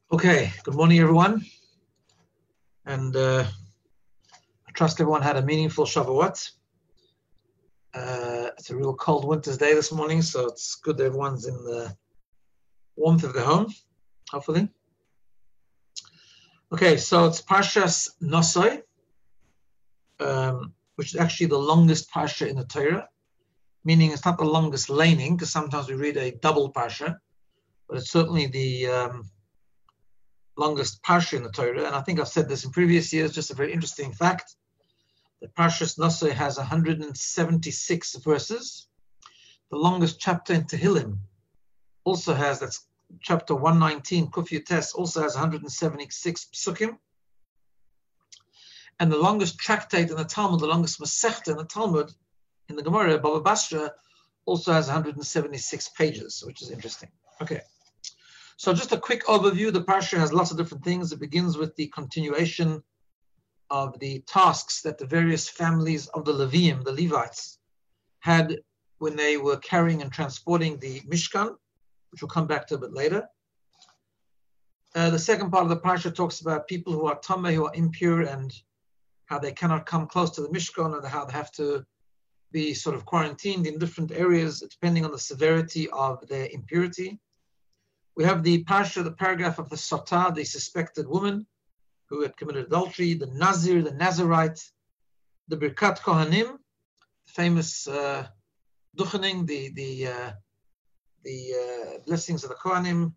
Okay, good morning, everyone. And I trust everyone had a meaningful Shavuot. It's a real cold winter's day this morning, so it's good that everyone's in the warmth of their home, hopefully. Okay, so it's Parshas Nosoi, which is actually the longest Parsha in the Torah, meaning it's not the longest laning, because sometimes we read a double Parsha, but it's certainly the longest Parsha in the Torah. And I think I've said this in previous years, just a very interesting fact. The Parshas Nosoi has 176 verses. The longest chapter in Tehillim also has, that's chapter 119, Kuf Yutes, also has 176 psukim. And the longest tractate in the Talmud, the longest Masechta in the Talmud, in the Gemara, Baba Basra, also has 176 pages, which is interesting. Okay. So just a quick overview. The Parsha has lots of different things. It begins with the continuation of the tasks that the various families of the Leviim, the Levites, had when they were carrying and transporting the Mishkan, which we'll come back to a bit later. The second part of the Parsha talks about people who are tameh, who are impure, and how they cannot come close to the Mishkan, and how they have to be sort of quarantined in different areas depending on the severity of their impurity. We have the Parsha, the paragraph of the Sotah, the suspected woman who had committed adultery, the Nazir, the Nazirite, the Birkat Kohanim, the famous Duchening, the blessings of the Kohanim.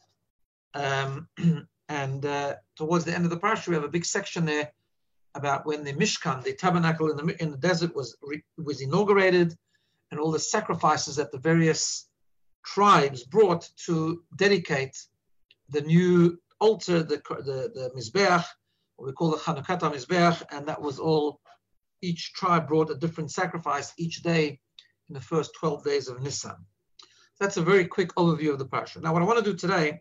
And towards the end of the Parsha, we have a big section there about when the Mishkan, the tabernacle in the desert, was inaugurated, and all the sacrifices that the various tribes brought to dedicate the new altar, the Mizbeach, what we call the Chanukat HaMizbeach, and that was all, each tribe brought a different sacrifice each day in the first 12 days of Nisan. That's a very quick overview of the Parsha. Now what I want to do today,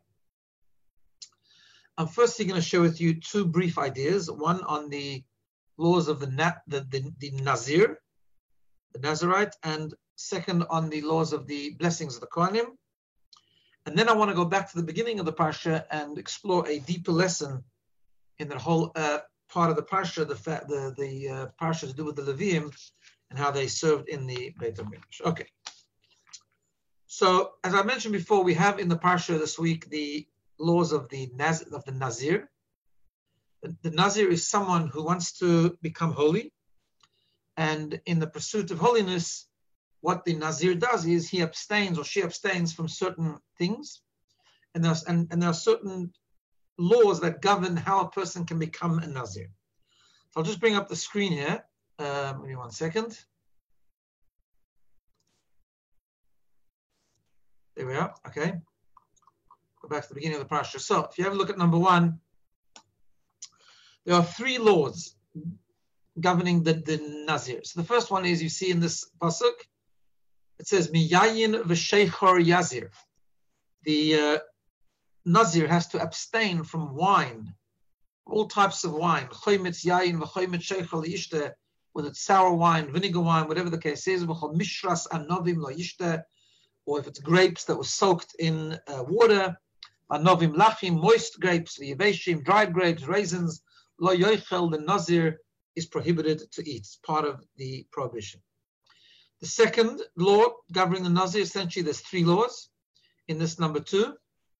I'm firstly going to share with you two brief ideas, one on the laws of the Nazir, the Nazirite, and second on the laws of the blessings of the Kohanim. And then I want to go back to the beginning of the Parsha and explore a deeper lesson in the whole part of the Parsha, the Parsha to do with the Leviim and how they served in the Beit HaMikdash. Okay. So, as I mentioned before, we have in the Parsha this week the laws of the Nazir. The Nazir is someone who wants to become holy, and in the pursuit of holiness, what the Nazir does is he abstains or she abstains from certain things, and there are certain laws that govern how a person can become a Nazir. So I'll just bring up the screen here. Give me 1 second. There we are. Okay. Go back to the beginning of the Parsha. So if you have a look at number 1, there are 3 laws governing the Nazir. So the first one is, you see in this pasuk, it says, Miyayin v'sheichor yazir. The Nazir has to abstain from wine, all types of wine, choymetz yayin v'choymetz sheichor liyishte, whether it's sour wine, vinegar wine, whatever the case is, v'chol mishras anovim lo yishte, or if it's grapes that were soaked in water, anovim lachim, moist grapes, v'yeveshim, dried grapes, raisins, lo yoichel, the Nazir is prohibited to eat. It's part of the prohibition. The second law governing the Nazir, essentially there's 3 laws in this number 2,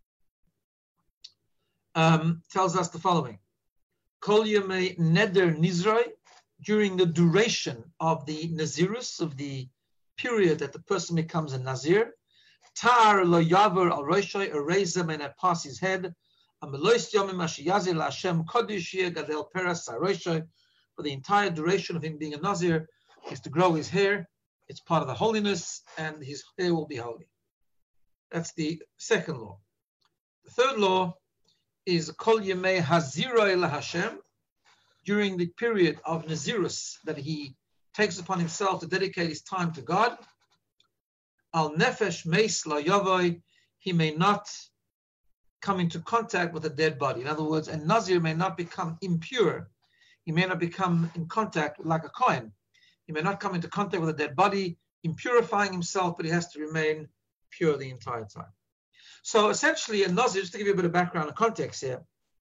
tells us the following. Kol yemei neder nizroi, during the duration of the Nazirus, of the period that the person becomes a Nazir, tar lo yaver al roshoi, a razor may not pass his head, amelois yomim asher yazir la'Hashem kodesh gadel peras roshoi, for the entire duration of him being a Nazir is to grow his hair. It's part of the holiness, and his hair will be holy. That's the second law. The third law is Kol Yemei Haziroi LaHashem, during the period of Nazirus that he takes upon himself to dedicate his time to God. Al Nefesh Meis La Yavoi, he may not come into contact with a dead body. In other words, a Nazir may not become impure. He may not become in contact like a Kohen. He may not come into contact with a dead body, impurifying himself, but he has to remain pure the entire time. So essentially, a Nazir, just to give you a bit of background and context here,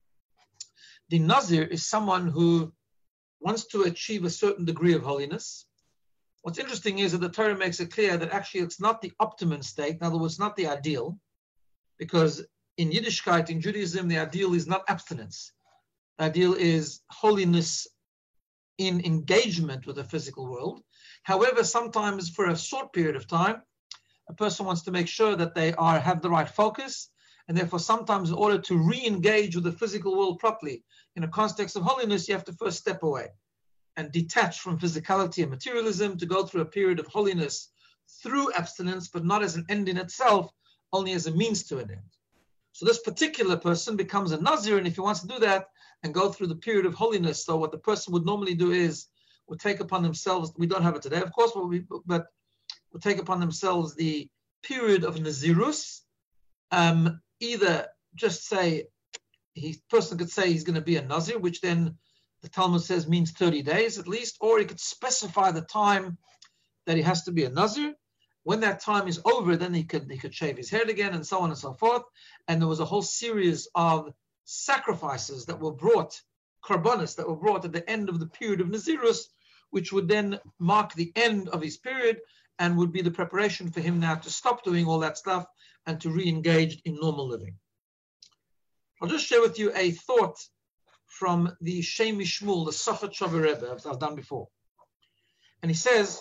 the Nazir is someone who wants to achieve a certain degree of holiness. What's interesting is that the Torah makes it clear that actually it's not the optimum state, in other words, not the ideal, because in Yiddishkeit, in Judaism, the ideal is not abstinence. The ideal is holiness in engagement with the physical world. However, sometimes for a short period of time, a person wants to make sure that they have the right focus, and therefore sometimes in order to re-engage with the physical world properly in a context of holiness, you have to first step away and detach from physicality and materialism to go through a period of holiness through abstinence, but not as an end in itself, only as a means to an end. So this particular person becomes a Nazir, and if he wants to do that and go through the period of holiness, so what the person would normally do is would take upon themselves, we don't have it today, of course, but would take upon themselves the period of Nazirus, either just say, person could say he's going to be a Nazir, which then the Talmud says means 30 days at least, or he could specify the time that he has to be a Nazir. When that time is over, then he could shave his head again, and so on and so forth. And there was a whole series of sacrifices that were brought, korbanos that were brought at the end of the period of Nazirus, which would then mark the end of his period and would be the preparation for him now to stop doing all that stuff and to re-engage in normal living. I'll just share with you a thought from the Shem MiShmuel, the Sochet Shover Rebbe, as I've done before. And he says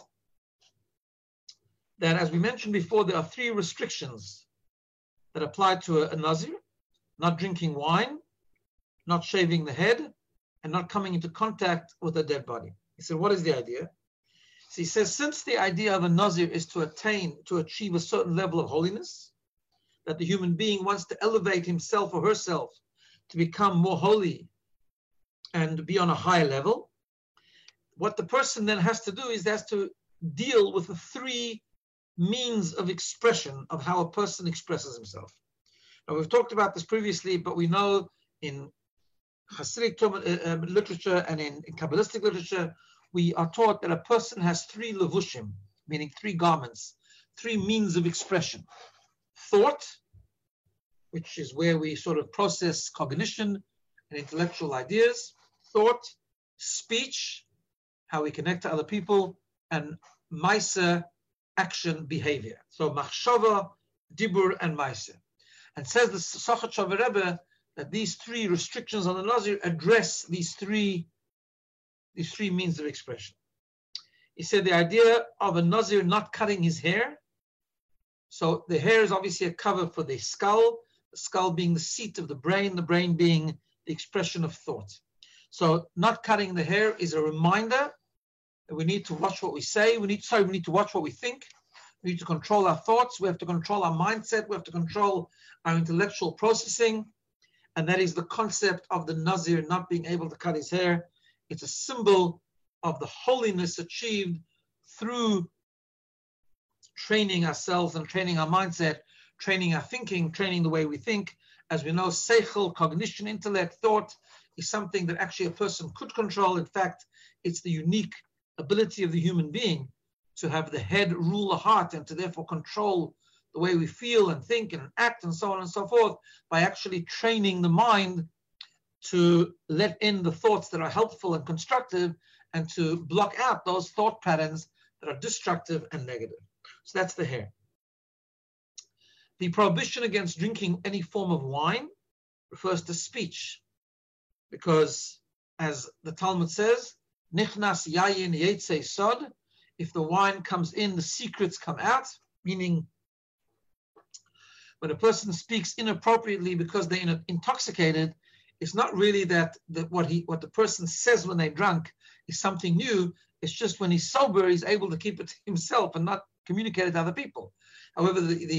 that, as we mentioned before, there are 3 restrictions that apply to a Nazir: not drinking wine, not shaving the head, and not coming into contact with a dead body. He said, what is the idea? So he says, since the idea of a Nazir is to achieve a certain level of holiness, that the human being wants to elevate himself or herself to become more holy and be on a higher level, what the person then has to do is has to deal with the 3 means of expression of how a person expresses himself. Now, we've talked about this previously, but we know in Hasidic literature and in Kabbalistic literature, we are taught that a person has 3 levushim, meaning 3 garments, 3 means of expression. Thought, which is where we sort of process cognition and intellectual ideas. Thought, speech, how we connect to other people, and maisa, action, behavior. So machshava, dibur, and maisa. And says the Sochet Shover Rebbe that these 3 restrictions on the Nazir address these three means of expression. He said the idea of a Nazir not cutting his hair. So the hair is obviously a cover for the skull being the seat of the brain being the expression of thought. So not cutting the hair is a reminder that we need to watch what we say. We need to watch what we think. We need to control our thoughts. We have to control our mindset. We have to control our intellectual processing. And that is the concept of the Nazir not being able to cut his hair. It's a symbol of the holiness achieved through training ourselves and training our mindset, training our thinking, training the way we think. As we know, seichel, cognition, intellect, thought is something that actually a person could control. In fact, it's the unique ability of the human being to have the head rule the heart and to therefore control the way we feel and think and act and so on and so forth by actually training the mind to let in the thoughts that are helpful and constructive and to block out those thought patterns that are destructive and negative. So that's the hair. The prohibition against drinking any form of wine refers to speech, because as the Talmud says, Nichnas yayin yetzei sod, if the wine comes in, the secrets come out, meaning when a person speaks inappropriately because they're intoxicated, it's not really that what the person says when they're drunk is something new. It's just when he's sober, he's able to keep it to himself and not communicate it to other people. However,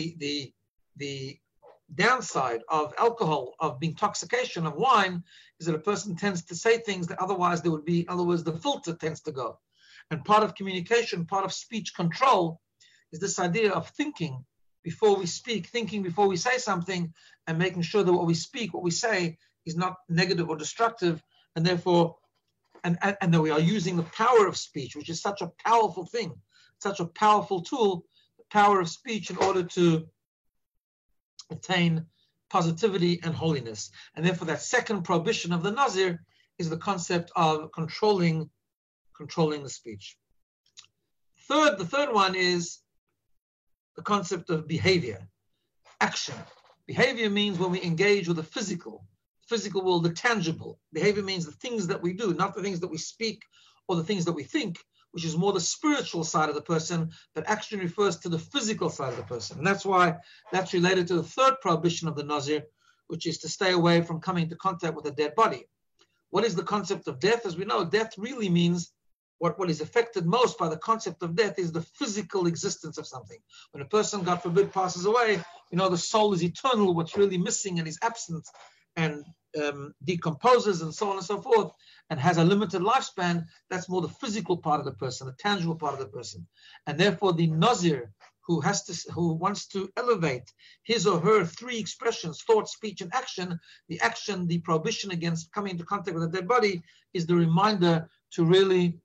the downside of alcohol, of intoxication of wine, is that a person tends to say things that otherwise there would be, in other words, the filter tends to go. And part of communication, part of speech control is this idea of thinking before we speak, thinking before we say something, and making sure that what we speak, what we say is not negative or destructive, and therefore, and that we are using the power of speech, which is such a powerful thing, such a powerful tool, the power of speech in order to attain positivity and holiness. And therefore that second prohibition of the Nazir is the concept of controlling the speech. The third one is the concept of behavior, action. Behavior means when we engage with the physical world, the tangible. Behavior means the things that we do, not the things that we speak or the things that we think, which is more the spiritual side of the person, but action refers to the physical side of the person. And that's why that's related to the third prohibition of the Nazir, which is to stay away from coming into contact with a dead body. What is the concept of death? As we know, death really means what is affected most by the concept of death is the physical existence of something. When a person, God forbid, passes away, the soul is eternal. What's really missing and is absent and decomposes and so on and so forth and has a limited lifespan, that's more the physical part of the person, the tangible part of the person. And therefore the Nazir who wants to elevate his or her three expressions, thought, speech, and action, the prohibition against coming into contact with a dead body is the reminder to really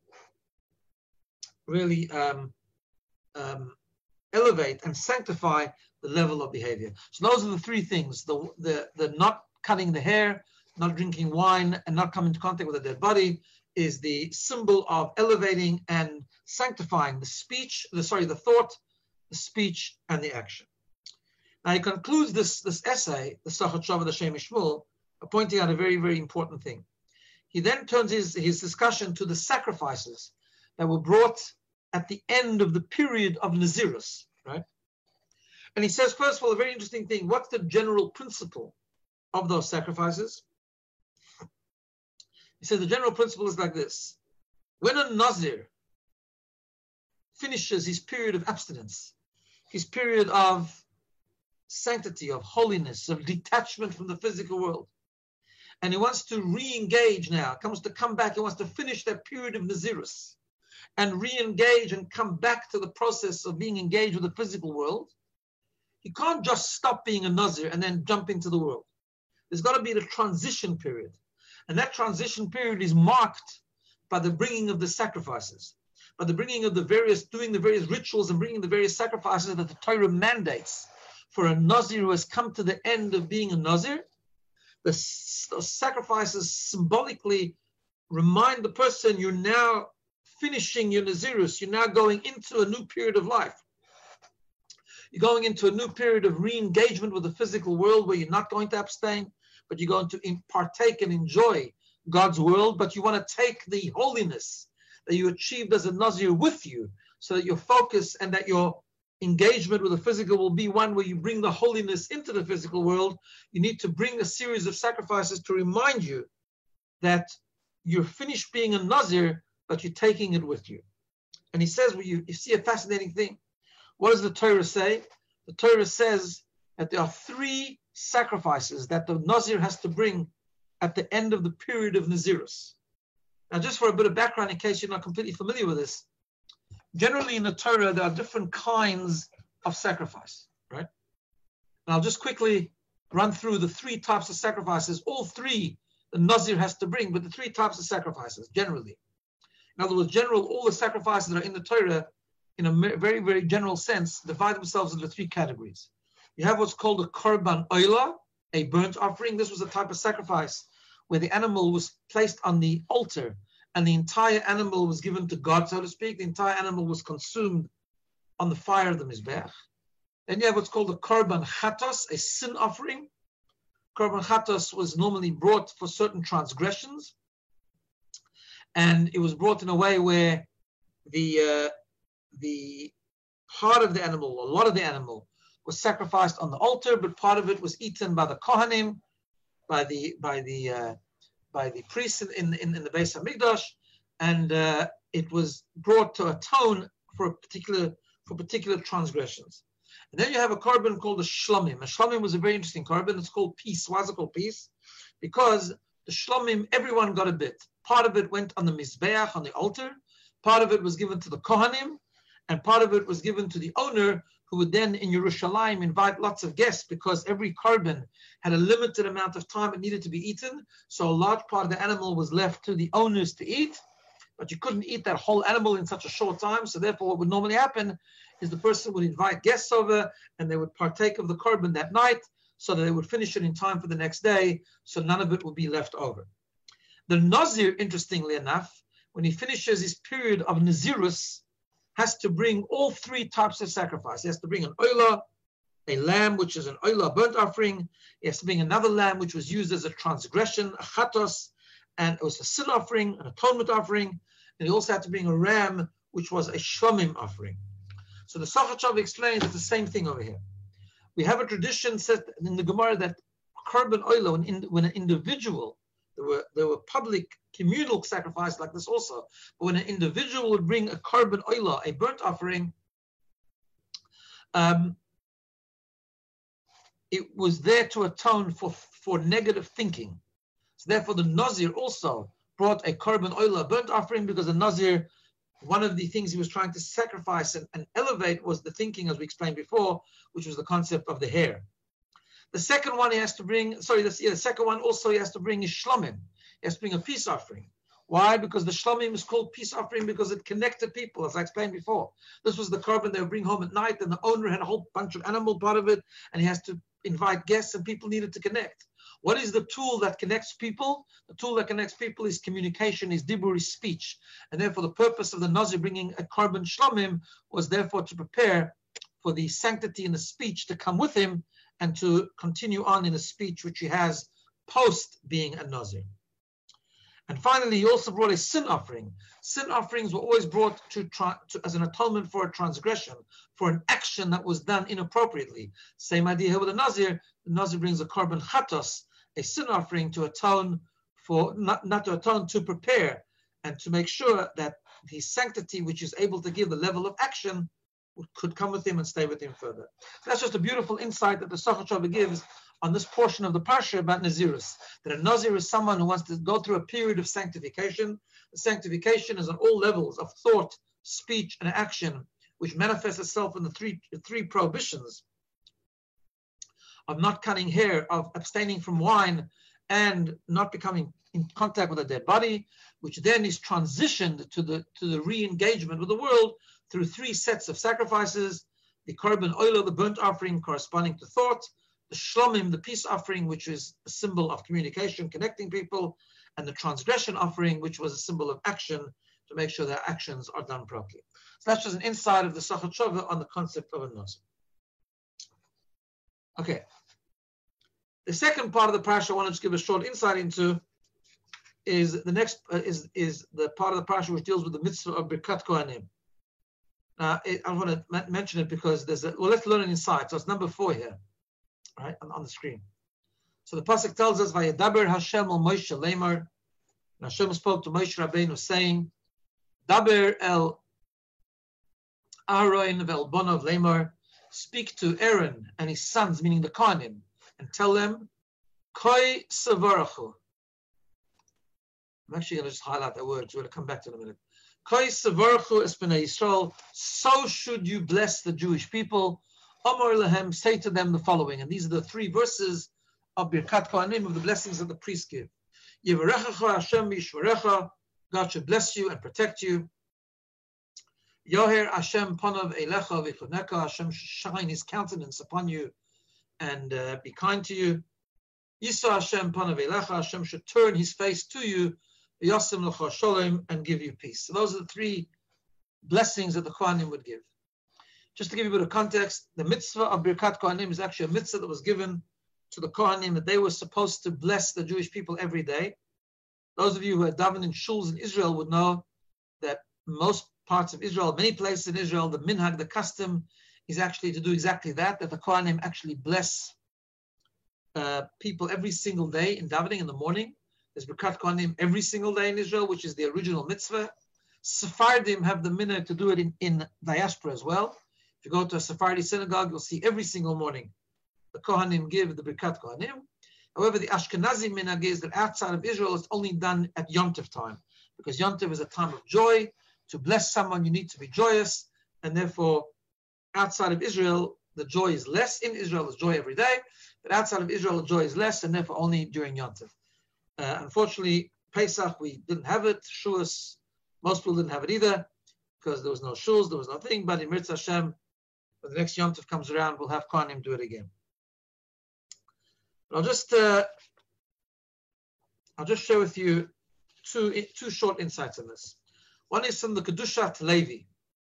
elevate and sanctify the level of behavior. So those are the three things: the not cutting the hair, not drinking wine, and not coming into contact with a dead body is the symbol of elevating and sanctifying the thought, the speech, and the action. Now he concludes this essay, the Sachat Shavad Hashem Yishmul, pointing out a very, very important thing. He then turns his discussion to the sacrifices that were brought at the end of the period of Nazirus, right? And he says, first of all, a very interesting thing. What's the general principle of those sacrifices? He says the general principle is like this. When a Nazir finishes his period of abstinence, his period of sanctity, of holiness, of detachment from the physical world, and he wants to re-engage now, come back, he wants to finish that period of Nazirus and re-engage and come back to the process of being engaged with the physical world, he can't just stop being a Nazir and then jump into the world. There's got to be the transition period. And that transition period is marked by the bringing of the sacrifices, by the bringing of doing the various rituals and bringing the various sacrifices that the Torah mandates for a Nazir who has come to the end of being a Nazir. Those sacrifices symbolically remind the person you're now finishing your Nazirus, you're now going into a new period of life. You're going into a new period of re-engagement with the physical world where you're not going to abstain, but you're going to partake and enjoy God's world, but you want to take the holiness that you achieved as a Nazir with you so that your focus and that your engagement with the physical will be one where you bring the holiness into the physical world. You need to bring a series of sacrifices to remind you that you're finished being a Nazir, but you're taking it with you. And he says, well, you see a fascinating thing. What does the Torah say? The Torah says that there are three sacrifices that the Nazir has to bring at the end of the period of Nazirus. Now, just for a bit of background, in case you're not completely familiar with this, generally in the Torah, there are different kinds of sacrifice, right? And I'll just quickly run through the three types of sacrifices. All three the Nazir has to bring, but the three types of sacrifices, generally. In other words, all the sacrifices that are in the Torah, in a very, very general sense, divide themselves into three categories. You have what's called a korban oila, a burnt offering. This was a type of sacrifice where the animal was placed on the altar and the entire animal was given to God, so to speak. The entire animal was consumed on the fire of the Mizbeach. Then you have what's called a korban chatos, a sin offering. Korban chatos was normally brought for certain transgressions, and it was brought in a way where the part of the animal, a lot of the animal, was sacrificed on the altar, but part of it was eaten by the Kohanim, by the priests in the Beis Hamikdash, and it was brought to atone for particular transgressions. And then you have a korban called a shlomim. A shlomim was a very interesting korban. It's called peace. Why is it called peace? Because the shlomim, everyone got a bit. Part of it went on the mizbeach, on the altar. Part of it was given to the Kohanim, and part of it was given to the owner, who would then in Yerushalayim invite lots of guests, because every korban had a limited amount of time it needed to be eaten. So a large part of the animal was left to the owners to eat. but you couldn't eat that whole animal in such a short time. So therefore, what would normally happen is the person would invite guests over and they would partake of the korban that night so that they would finish it in time for the next day, so none of it would be left over. The Nazir, interestingly enough, when he finishes his period of Nazirus, has to bring all three types of sacrifice. He has to bring an oila, a lamb, which is an oila burnt offering. He has to bring another lamb, which was used as a transgression, a chatos, and it was a sin offering, an atonement offering. And he also had to bring a ram, which was a shlomim offering. So the Sachachav explains it's the same thing over here. We have a tradition said in the Gemara that korban oila, when an individual, there were public communal sacrifices like this also, but when an individual would bring a korban oila, a burnt offering, it was there to atone for negative thinking. So therefore the Nazir also brought a korban oila, burnt offering, because the Nazir, one of the things he was trying to sacrifice and elevate was the thinking, as we explained before, which was the concept of the hair. The second one he has to bring, the second one also he has to bring is shlomim. He has to bring a peace offering. Why? Because the shlomim is called peace offering because it connected people, as I explained before. This was the korban they would bring home at night, and the owner had a whole bunch of animal part of it, and he has to invite guests, and people needed to connect. What is the tool that connects people? The tool that connects people is communication, is dibur, is speech. And therefore the purpose of the Nazir bringing a korban shlomim was therefore to prepare for the sanctity in the speech to come with him and to continue on in the speech which he has post being a Nazir. And finally, he also brought a sin offering. Sin offerings were always brought as an atonement for a transgression, for an action that was done inappropriately. Same idea here with the Nazir. The Nazir brings a korban chatos, a sin offering to atone for, not to atone, to prepare and to make sure that the sanctity which is able to give the level of action could come with him and stay with him further. So that's just a beautiful insight that the Sachachav gives on this portion of the Parsha about Nazirus, that a Nazir is someone who wants to go through a period of sanctification. The sanctification is on all levels of thought, speech, and action, which manifests itself in the three prohibitions of not cutting hair, of abstaining from wine, and not becoming in contact with a dead body, which then is transitioned to the re-engagement with the world through three sets of sacrifices: the korban oila, the burnt offering corresponding to thought, the shlomim, the peace offering, which is a symbol of communication, connecting people, and the transgression offering, which was a symbol of action, to make sure that actions are done properly. So that's just an insight of the Sachat Shava on the concept of a Nazir. Okay. The second part of the parasha I want to just give a short insight into is the next is the part of the parasha which deals with the mitzvah of Birkat Kohanim. I want to mention it because let's learn it inside. So it's number 4 here, right, on the screen. So the pasuk tells us, "Vayedaber Hashem el Moshe Lemar," and Hashem spoke to Moshe Rabbeinu saying, "Daber el Aaron vel Bonov Lemar, speak to Aaron and his sons, meaning the Kohanim, and tell them, Koi Savarachu." I'm actually going to just highlight that word, so we're going to come back to it in a minute. Koi Savarachu es b'nei Yisrael, so should you bless the Jewish people. Amar lehem, say to them the following, and these are the 3 verses of Birkat Kohanim, of the blessings that the priests give. Yivarechacha Hashem v'yishvarecha, God should bless you and protect you. Yoher Hashem panav elecha v'choneka, Hashem should shine his countenance upon you and be kind to you. Yisa Hashem panav elecha, Hashem should turn his face to you, v'yasim lecha sholem, and give you peace. So those are the 3 blessings that the Kohanim would give. Just to give you a bit of context, the mitzvah of Birkat Kohanim is actually a mitzvah that was given to the Kohanim, that they were supposed to bless the Jewish people every day. Those of you who had davened in shuls in Israel would know that most parts of Israel, many places in Israel, the minhag, the custom, is actually to do exactly that, that the Kohanim actually bless people every single day in davening in the morning. There's Birkat Kohanim every single day in Israel, which is the original mitzvah. Sephardim have the minhag to do it in diaspora as well. If you go to a Sephardi synagogue, you'll see every single morning the Kohanim give the Birkat Kohanim. However, the Ashkenazi minhag is that outside of Israel, it's only done at Yom Tov time, because Yom Tov is a time of joy. To bless someone, you need to be joyous, and therefore, outside of Israel, the joy is less. In Israel, there's joy every day, but outside of Israel, the joy is less, and therefore only during Yom Tov. Unfortunately, Pesach, we didn't have it. Shuas, Most people didn't have it either because there was no shuls, there was nothing. But in Mirza Hashem, when the next Yom Tov comes around, we'll have Kohanim do it again. But I'll just share with you two short insights on this. One is from the Kedushat Levi.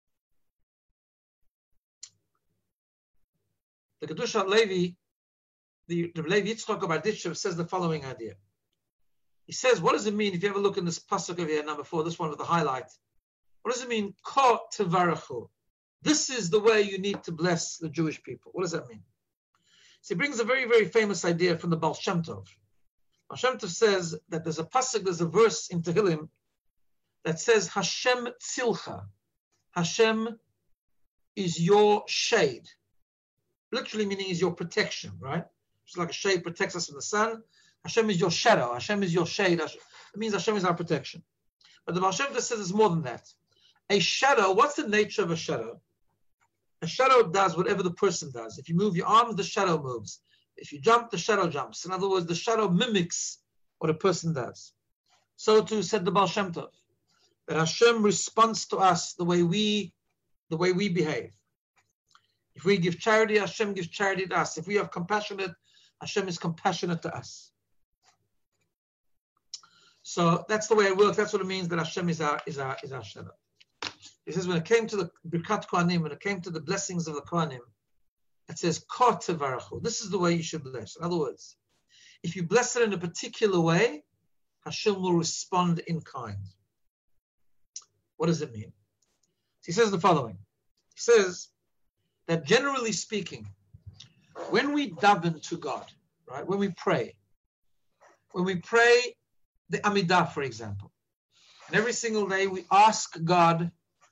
The Kedushat Levi, the Levi Yitzchak of Berditchev says the following idea. He says, what does it mean, if you ever look in this pasuk over here, number 4, this one with the highlight, what does it mean, Ka Tevarachu? This is the way you need to bless the Jewish people. What does that mean? So he brings a very, very famous idea from the Baal Shem Tov. Baal Shem Tov says that there's a pasuk, there's a verse in Tehillim that says, Hashem tzilcha. Hashem is your shade. Literally meaning is your protection, right? Just like a shade protects us from the sun. Hashem is your shadow. Hashem is your shade. It means Hashem is our protection. But the Baal Shem Tov says it's more than that. A shadow, what's the nature of a shadow? A shadow does whatever the person does. If you move your arms, the shadow moves. If you jump, the shadow jumps. In other words, the shadow mimics what a person does. So too said the Baal Shem Tov, that Hashem responds to us the way we behave. If we give charity, Hashem gives charity to us. If we are compassionate, Hashem is compassionate to us. So that's the way it works. That's what it means that Hashem is our shadow. He says when it came to the Birkat Kohanim, when it came to the blessings of the Kohanim, it says Ka Tevarachu. This is the way you should bless. In other words, if you bless it in a particular way, Hashem will respond in kind. What does it mean? He says the following. He says that generally speaking, when we daven to God, right, when we pray the Amidah, for example, and every single day we ask God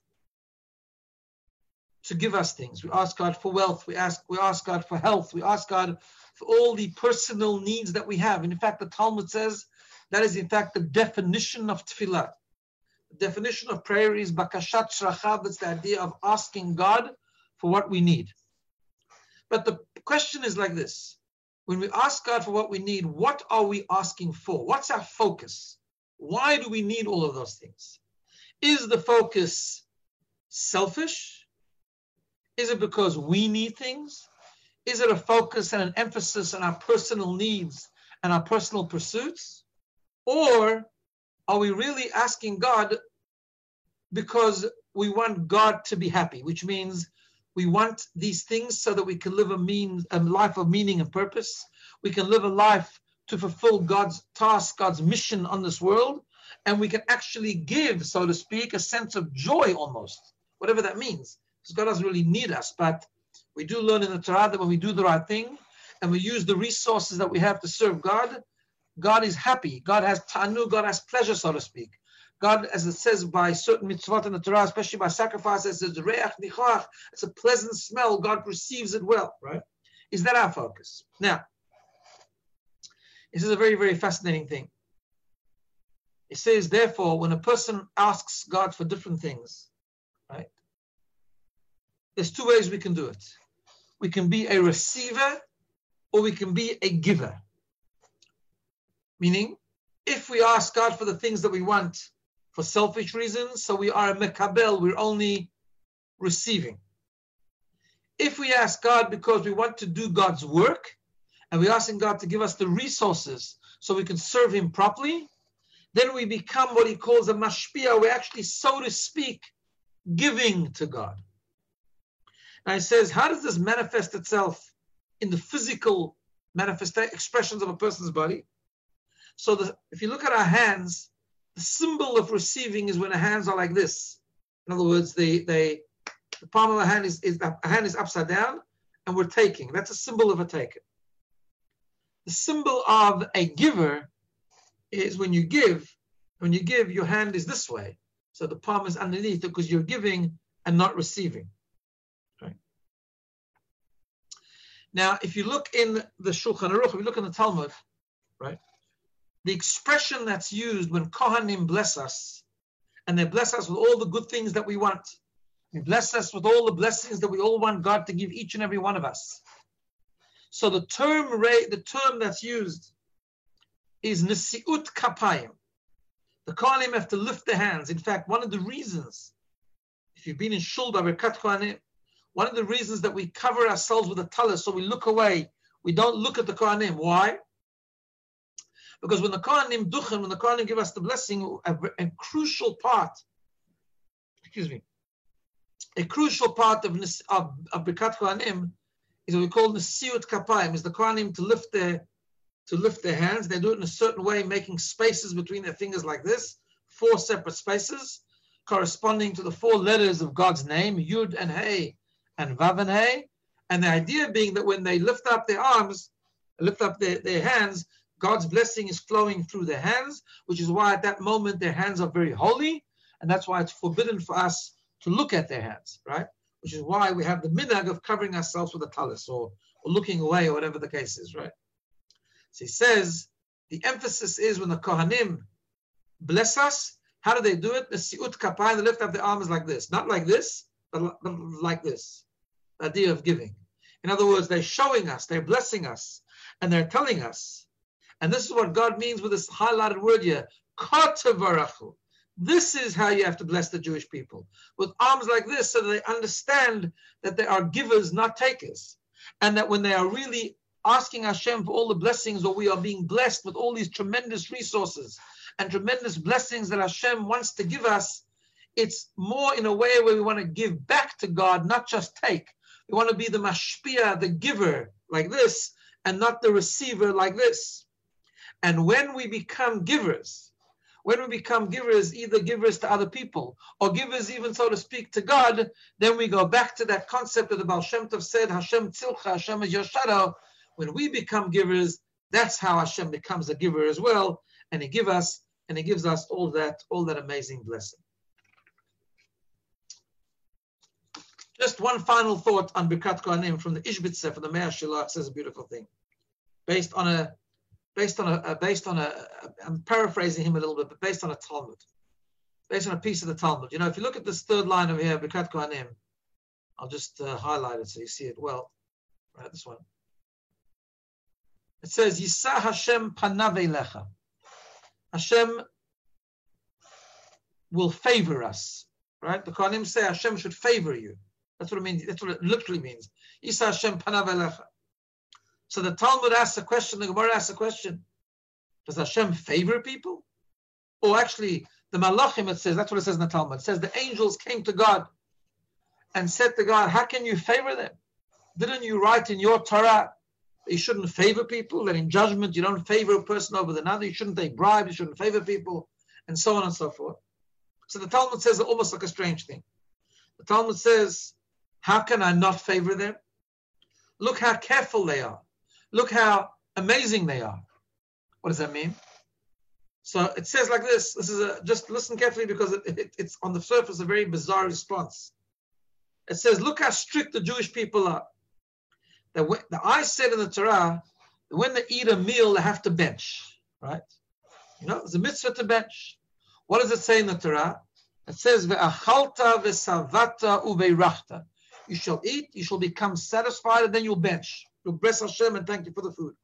to give us things. We ask God for wealth. We ask God for health. We ask God for all the personal needs that we have. And in fact, the Talmud says that is in fact the definition of tefillah. The definition of prayer is bakashat shrachav. It's the idea of asking God for what we need. But the question is like this. When we ask God for what we need, what are we asking for? What's our focus? Why do we need all of those things? Is the focus selfish? Is it because we need things? Is it a focus and an emphasis on our personal needs and our personal pursuits? Or are we really asking God because we want God to be happy, which means we want these things so that we can live a life of meaning and purpose. We can live a life to fulfill God's task, God's mission on this world, and we can actually give, so to speak, a sense of joy almost, whatever that means. Because God doesn't really need us, but we do learn in the Torah that when we do the right thing and we use the resources that we have to serve God, God is happy. God has ta'anu, God has pleasure, so to speak. God, as it says by certain mitzvot in the Torah, especially by sacrifices, it says, re'ach nichach, it's a pleasant smell. God perceives it well, right? Is that our focus? Now, this is a very, very fascinating thing. It says, therefore, when a person asks God for different things, right? There's two ways we can do it. We can be a receiver or we can be a giver. Meaning, if we ask God for the things that we want for selfish reasons, so we are a mekabel, we're only receiving. If we ask God because we want to do God's work, and we're asking God to give us the resources so we can serve Him properly, then we become what He calls a mashpia. We're actually, so to speak, giving to God. Now He says, how does this manifest itself in the physical expressions of a person's body? So if you look at our hands, the symbol of receiving is when our hands are like this. In other words, the palm of our hand is upside down, and we're taking. That's a symbol of a taker. The symbol of a giver is when you give. When you give, your hand is this way. So the palm is underneath because you're giving and not receiving. Right. Now, if you look in the Shulchan Aruch, if you look in the Talmud, right, the expression that's used when Kohanim bless us, and they bless us with all the good things that we want. They bless us with all the blessings that we all want God to give each and every one of us. So the term that's used is Nesiut Kapayim. The Kohanim have to lift their hands. In fact, one of the reasons, if you've been in Shul by Birkat Kohanim, one of the reasons that we cover ourselves with a talis, so we look away, we don't look at the Kohanim. Why? Because when the Kohanim duchen, when the Kohanim give us the blessing, a crucial part, a crucial part of Birkat Kohanim is what we call Nesiut Kapayim, is the Kohanim to lift their hands. They do it in a certain way, making spaces between their fingers like this, 4 separate spaces, corresponding to the 4 letters of God's name, Yud and Hey and Vav and Hey. And the idea being that when they lift up their arms, lift up their hands, God's blessing is flowing through their hands, which is why at that moment their hands are very holy, and that's why it's forbidden for us to look at their hands, right? Which is why we have the minhag of covering ourselves with a talis or looking away or whatever the case is, right? So he says, the emphasis is when the Kohanim bless us, how do they do it? The siut kapayim, they lift up their arms like this. Not like this, but like this. The idea of giving. In other words, they're showing us, they're blessing us, and they're telling us. And this is what God means with this highlighted word here, Kotavarachu. This is how you have to bless the Jewish people, with arms like this, so that they understand that they are givers, not takers. And that when they are really asking Hashem for all the blessings, or we are being blessed with all these tremendous resources and tremendous blessings that Hashem wants to give us, it's more in a way where we want to give back to God, not just take. We want to be the mashpia, the giver, like this, and not the receiver like this. And when we become givers, either givers to other people or givers even, so to speak, to God, then we go back to that concept that the Baal Shem Tov said, Hashem tzilcha, Hashem is your shadow. When we become givers, that's how Hashem becomes a giver as well, and He gives us all that amazing blessing. Just one final thought on Birkat Kohanim from the Ishbitzer, from the Me'ah Shilach, says a beautiful thing, based on a. I'm paraphrasing him a little bit, but based on a Talmud, based on a piece of the Talmud. You know, if you look at this 3rd line over here, Birkat Kohanim, I'll just highlight it so you see it well. Right, this one. It says, Yisa Hashem panav elecha. Hashem will favor us. Right? The Kohanim say Hashem should favor you. That's what it means. That's what it literally means. Yisa Hashem panav elecha. So the Talmud asks a question, the Gemara asks a question. Does Hashem favor people? Or actually, the Malachim, it says, that's what it says in the Talmud. It says the angels came to God and said to God, how can you favor them? Didn't you write in your Torah that you shouldn't favor people, that in judgment you don't favor a person over another, you shouldn't take bribes, you shouldn't favor people, and so on and so forth. So the Talmud says almost like a strange thing. The Talmud says, how can I not favor them? Look how careful they are. Look how amazing they are. What does that mean? So it says like this. This is just listen carefully, because it's on the surface a very bizarre response. It says, look how strict the Jewish people are. The I said in the Torah that when they eat a meal, they have to bench, right? You know, it's a mitzvah to bench. What does it say in the Torah? It says, ve'achalta ve'savata uve'rachta. You shall eat, you shall become satisfied, and then you'll bench. You'll bless Hashem and thank you for the food.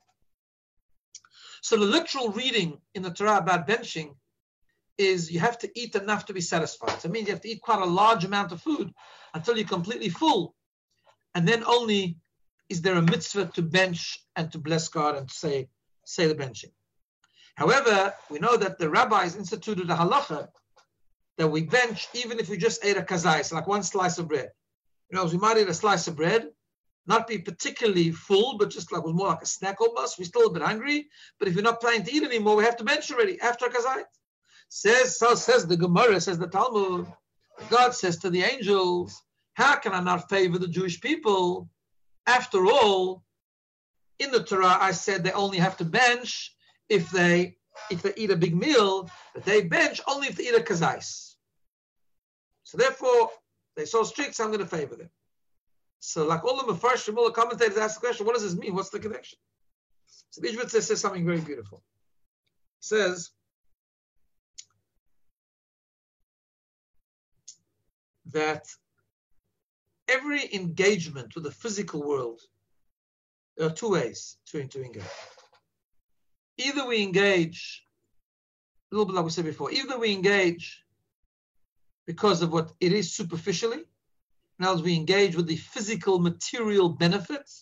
So the literal reading in the Torah about benching is you have to eat enough to be satisfied. So it means you have to eat quite a large amount of food until you're completely full. And then only is there a mitzvah to bench and to bless God and to say the benching. However, we know that the rabbis instituted a halacha that we bench even if we just ate a kazai, so like one slice of bread. You know, we might eat a slice of bread, not be particularly full, but just like was more like a snack almost. We're still a bit hungry, but if you're not planning to eat anymore, we have to bench already after a kazait. Says the Gemara, says the Talmud. God says to the angels, how can I not favor the Jewish people? After all, in the Torah, I said they only have to bench if they eat a big meal, but they bench only if they eat a kazais. So therefore, they're so strict, so I'm going to favor them. So like all the Mefarshim, all the commentators ask the question, what does this mean? What's the connection? So the Ishbitzer says something very beautiful. He says that every engagement with the physical world, there are 2 ways to engage. Either we engage a little bit like we said before, either we engage because of what it is superficially, in other words, we engage with the physical material benefits,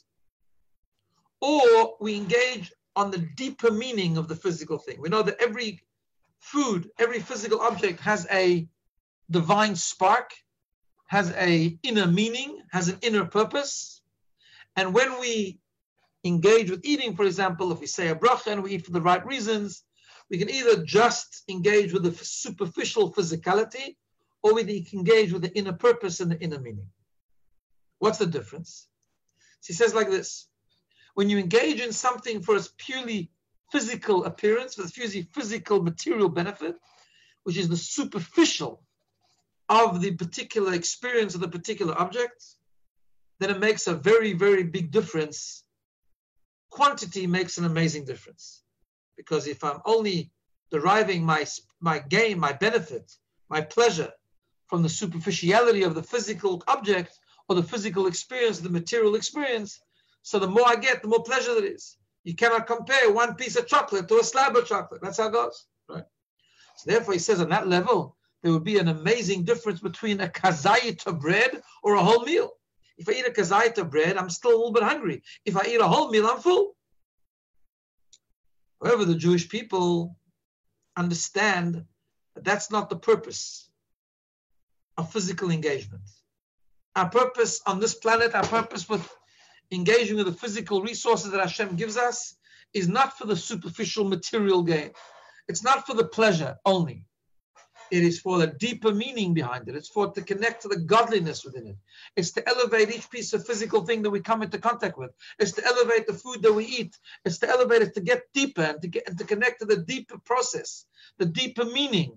or we engage on the deeper meaning of the physical thing. We know that every food, every physical object has a divine spark, has an inner meaning, has an inner purpose. And when we engage with eating, for example, if we say a bracha and we eat for the right reasons, we can either just engage with the superficial physicality, or we can engage with the inner purpose and the inner meaning. What's the difference? So he says like this: when you engage in something for its purely physical appearance, for its purely physical material benefit, which is the superficial of the particular experience of the particular object, then it makes a very, very big difference. Quantity makes an amazing difference. Because if I'm only deriving my gain, my benefit, my pleasure from the superficiality of the physical object or the physical experience, the material experience, so the more I get, the more pleasure there is. You cannot compare one piece of chocolate to a slab of chocolate. That's how it goes, right? So therefore, he says on that level, there would be an amazing difference between a kazayit of bread or a whole meal. If I eat a kazayit of bread, I'm still a little bit hungry. If I eat a whole meal, I'm full. However, the Jewish people understand that that's not the purpose of physical engagement. Our purpose on this planet, our purpose with engaging with the physical resources that Hashem gives us is not for the superficial material gain. It's not for the pleasure only. It is for the deeper meaning behind it. It's for to connect to the godliness within it. It's to elevate each piece of physical thing that we come into contact with. It's to elevate the food that we eat. It's to elevate it to get deeper and to connect to the deeper process, the deeper meaning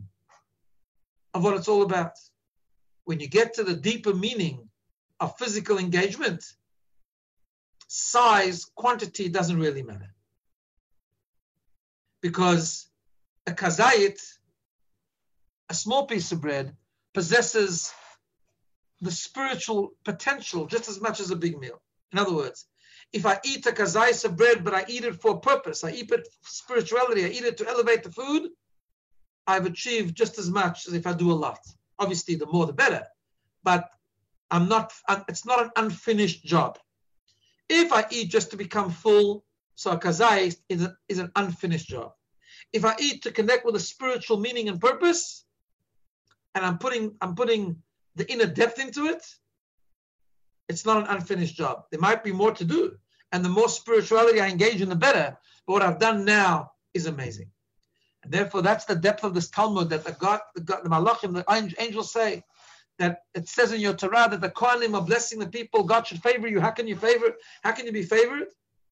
of what it's all about. When you get to the deeper meaning of physical engagement, size, quantity doesn't really matter. Because a kazayit, a small piece of bread, possesses the spiritual potential just as much as a big meal. In other words, if I eat a kazayis of bread, but I eat it for a purpose, I eat it for spirituality, I eat it to elevate the food, I've achieved just as much as if I do a lot. Obviously, the more the better, but it's not an unfinished job. If I eat just to become full, so a kazayis is an unfinished job. If I eat to connect with a spiritual meaning and purpose, and I'm putting the inner depth into it, it's not an unfinished job. There might be more to do, and the more spirituality I engage in, the better. But what I've done now is amazing, and therefore that's the depth of this Talmud that the Malachim, the angels say that it says in your Torah that the Kohanim are blessing the people. God should favor you. How can you favor? How can you be favored?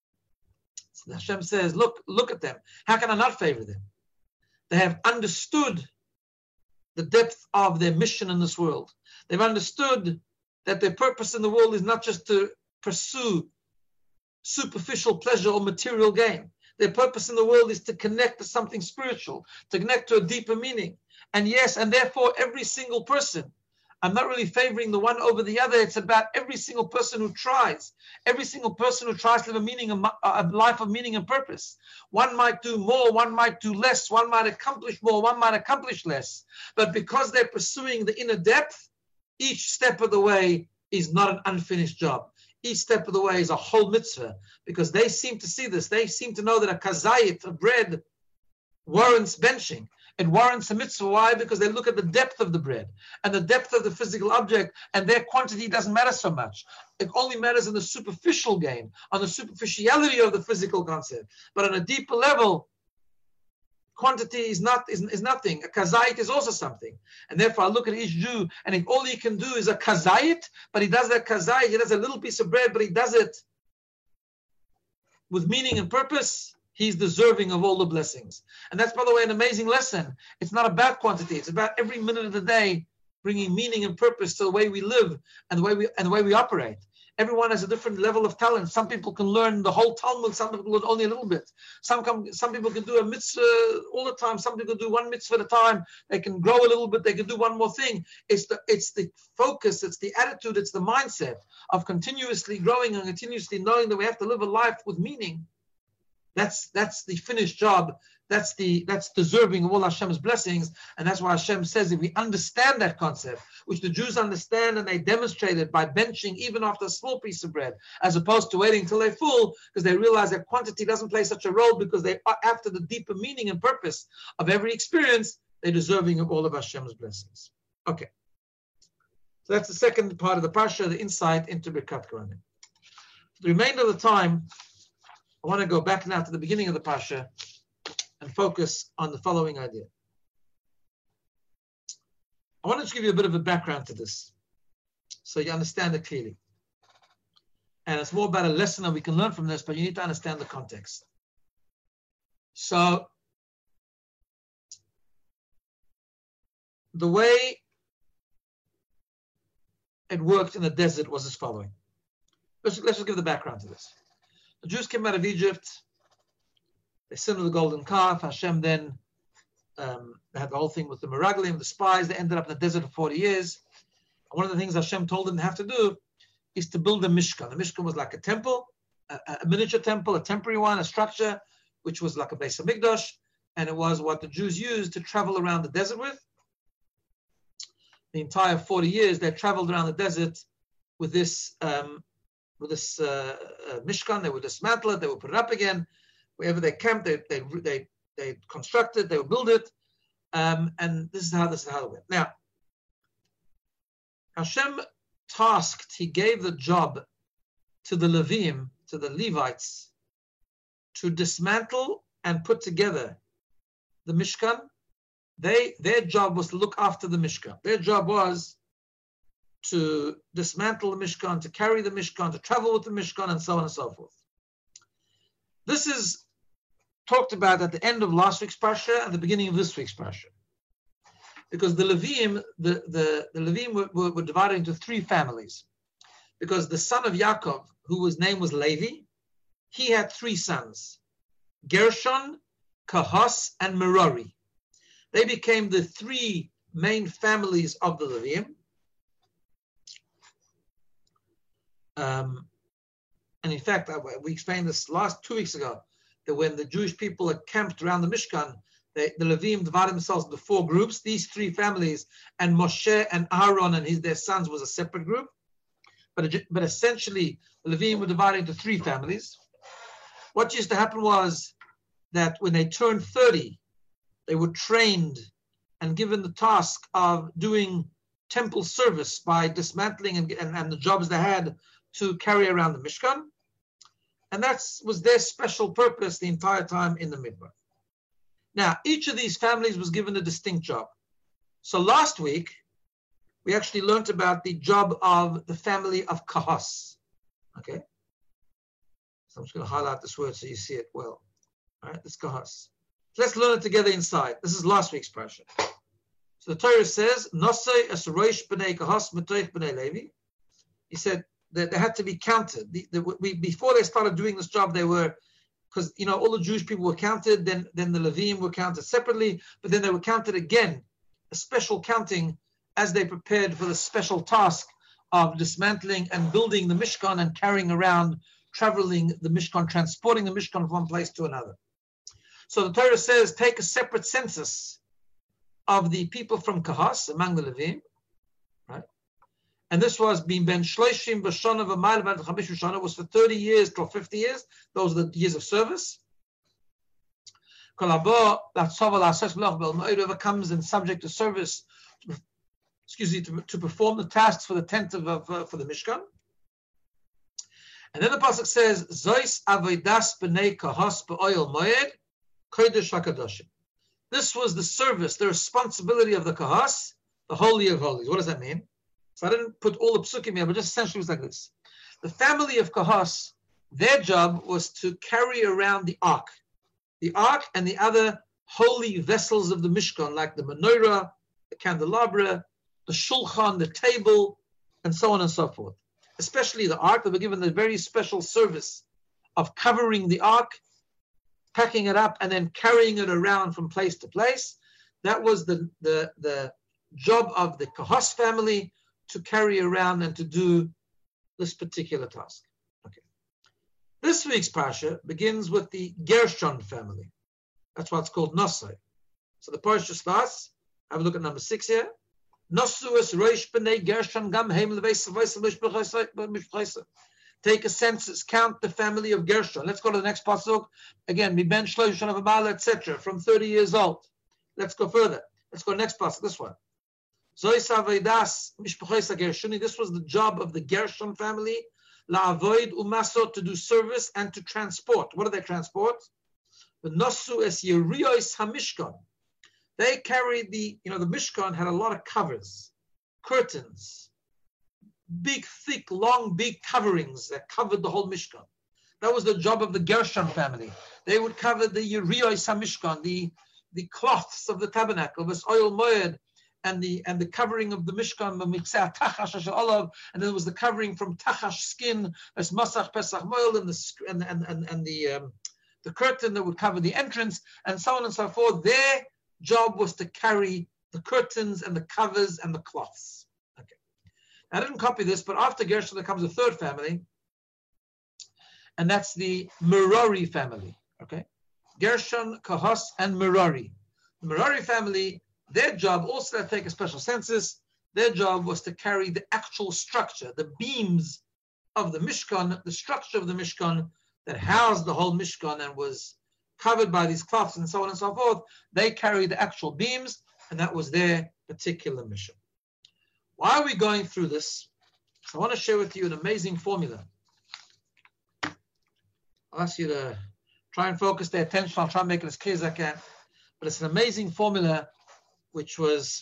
So Hashem says, look at them. How can I not favor them? They have understood the depth of their mission in this world. They've understood that their purpose in the world is not just to pursue superficial pleasure or material gain. Their purpose in the world is to connect to something spiritual, to connect to a deeper meaning. And yes, and therefore every single person, I'm not really favoring the one over the other. It's about every single person who tries. Every single person who tries to live a life of meaning and purpose. One might do more, one might do less, one might accomplish more, one might accomplish less. But because they're pursuing the inner depth, each step of the way is not an unfinished job. Each step of the way is a whole mitzvah, because they seem to see this. They seem to know that a kazayit, a bread, warrants benching. It warrants a mitzvah. Why? Because they look at the depth of the bread and the depth of the physical object, and their quantity doesn't matter so much. It only matters in the superficial gain, on the superficiality of the physical concept. But on a deeper level, quantity is nothing. A kazayit is also something. And therefore, I look at each Jew, and if all he can do is a kazayit, but he does that kazayit, he does a little piece of bread, but he does it with meaning and purpose, he's deserving of all the blessings. And that's, by the way, an amazing lesson. It's not about quantity. It's about every minute of the day bringing meaning and purpose to the way we live and the way we operate. Everyone has a different level of talent. Some people can learn the whole Talmud. Some people learn only a little bit. Some people can do a mitzvah all the time. Some people do one mitzvah at a time. They can grow a little bit. They can do one more thing. It's the focus. It's the attitude. It's the mindset of continuously growing and continuously knowing that we have to live a life with meaning. That's the finished job that's deserving of all Hashem's blessings, and that's why Hashem says if we understand that concept, which the Jews understand and they demonstrate it by benching even after a small piece of bread, as opposed to waiting until they're full, because they realize that quantity doesn't play such a role, because they are after the deeper meaning and purpose of every experience, they're deserving of all of Hashem's blessings. Okay, so that's the second part of the Parsha, the insight into Birkat Kohanim. For the remainder of the time, I want to go back now to the beginning of the Parsha and focus on the following idea. I want to give you a bit of a background to this so you understand it clearly. And it's more about a lesson that we can learn from this, but you need to understand the context. So, the way it worked in the desert was as following. Let's just give the background to this. The Jews came out of Egypt. They sinned with the golden calf. Hashem then they had the whole thing with the Meraglim, the spies. They ended up in the desert for 40 years. And one of the things Hashem told them to have to do is to build a Mishkan. The Mishkan was like a temple, a miniature temple, a temporary one, a structure, which was like a Beis HaMikdash, and it was what the Jews used to travel around the desert with. The entire 40 years, they traveled around the desert with this Mishkan. They would dismantle it, they would put it up again. Wherever they camped, they construct it, they would build it, and this is how it went. Now, Hashem tasked, he gave the job to the Levim, to the Levites, to dismantle and put together the Mishkan. Their job was to look after the Mishkan. Their job was to dismantle the Mishkan, to carry the Mishkan, to travel with the Mishkan, and so on and so forth. This is talked about at the end of last week's Parsha and the beginning of this week's Parsha. Because the Levim, the Levim were divided into three families. Because the son of Yaakov, whose name was Levi, he had three sons, Gershon, Kahas, and Merari. They became the three main families of the Levim. And in fact, we explained this 2 weeks ago, that when the Jewish people had camped around the Mishkan, the Levim divided themselves into four groups, these three families, and Moshe and Aaron and their sons was a separate group. But essentially, the Levim were divided into three families. What used to happen was that when they turned 30, they were trained and given the task of doing temple service by dismantling and the jobs they had to carry around the Mishkan. And that was their special purpose the entire time in the Midbar. Now, each of these families was given a distinct job. So last week, we actually learned about the job of the family of Kahas. Okay? So I'm just going to highlight this word so you see it well. All right, it's Kahas. So let's learn it together inside. This is last week's Parsha. So the Torah says, Nosei es roish b'nei Kahas metoich b'nei Levi. He said that they had to be counted. Before they started doing this job, they were, because all the Jewish people were counted, then the Levim were counted separately, but then they were counted again, a special counting as they prepared for the special task of dismantling and building the Mishkan and carrying around, traveling the Mishkan, transporting the Mishkan from one place to another. So the Torah says, take a separate census of the people from Kahas, among the Levim, right? And this was being ben shloshim b'shana v'mayil v'ad chamish shana, was for 30 years till 50 years. Those are the years of service. Whoever comes and subject to service, to perform the tasks for the tent for the Mishkan. And then the pasuk says, Zois avodas b'nei kahas b'oil moed kodesh hakadoshim. This was the service, the responsibility of the kahas, the holy of holies. What does that mean? So I didn't put all the psukim here, but just essentially it was like this. The family of Kahas, their job was to carry around the ark and the other holy vessels of the Mishkan, like the menorah, the candelabra, the shulchan, the table, and so on and so forth. Especially the ark, they were given the very special service of covering the ark, packing it up, and then carrying it around from place to place. That was the job of the Kahas family, to carry around and to do this particular task. Okay. This week's Parsha begins with the Gershon family. That's why it's called Nosai. So the parasha starts, have a look at number 6 here. Nosu es roish b'nei Gershon gam heim leveis mishpaisa. Take a census, count the family of Gershon. Let's go to the next pasuk. Again, mi ben shlosh shana v'mala, etc. From 30 years old. Let's go further. Let's go next pasuk, this one. Zois aveidas mishpaisa Gershoni. This was the job of the Gershon family. La'avoid umaso, to do service and to transport. What do they transport? The nosu es yeriyos hamishkan. They carried the Mishkan had a lot of covers, curtains, big, thick, long, big coverings that covered the whole Mishkan. That was the job of the Gershon family. They would cover the yeriyos hamishkan, the cloths of the tabernacle, this oil moed, and the covering of the Mishkan, and there was the covering from tachash skin, as masach pesach moel, and the curtain that would cover the entrance, and so on and so forth. Their job was to carry the curtains and the covers and the cloths. Okay, I didn't copy this, but after Gershon there comes a third family, and that's the Merari family. Okay, Gershon, Kahos, and Merari. The Merari family, their job also to take a special census. Their job was to carry the actual structure, the beams of the Mishkan, the structure of the Mishkan that housed the whole Mishkan and was covered by these cloths and so on and so forth. They carried the actual beams, and that was their particular mission. Why are we going through this? So I want to share with you an amazing formula. I'll ask you to try and focus their attention. I'll try and make it as clear as I can. But it's an amazing formula which was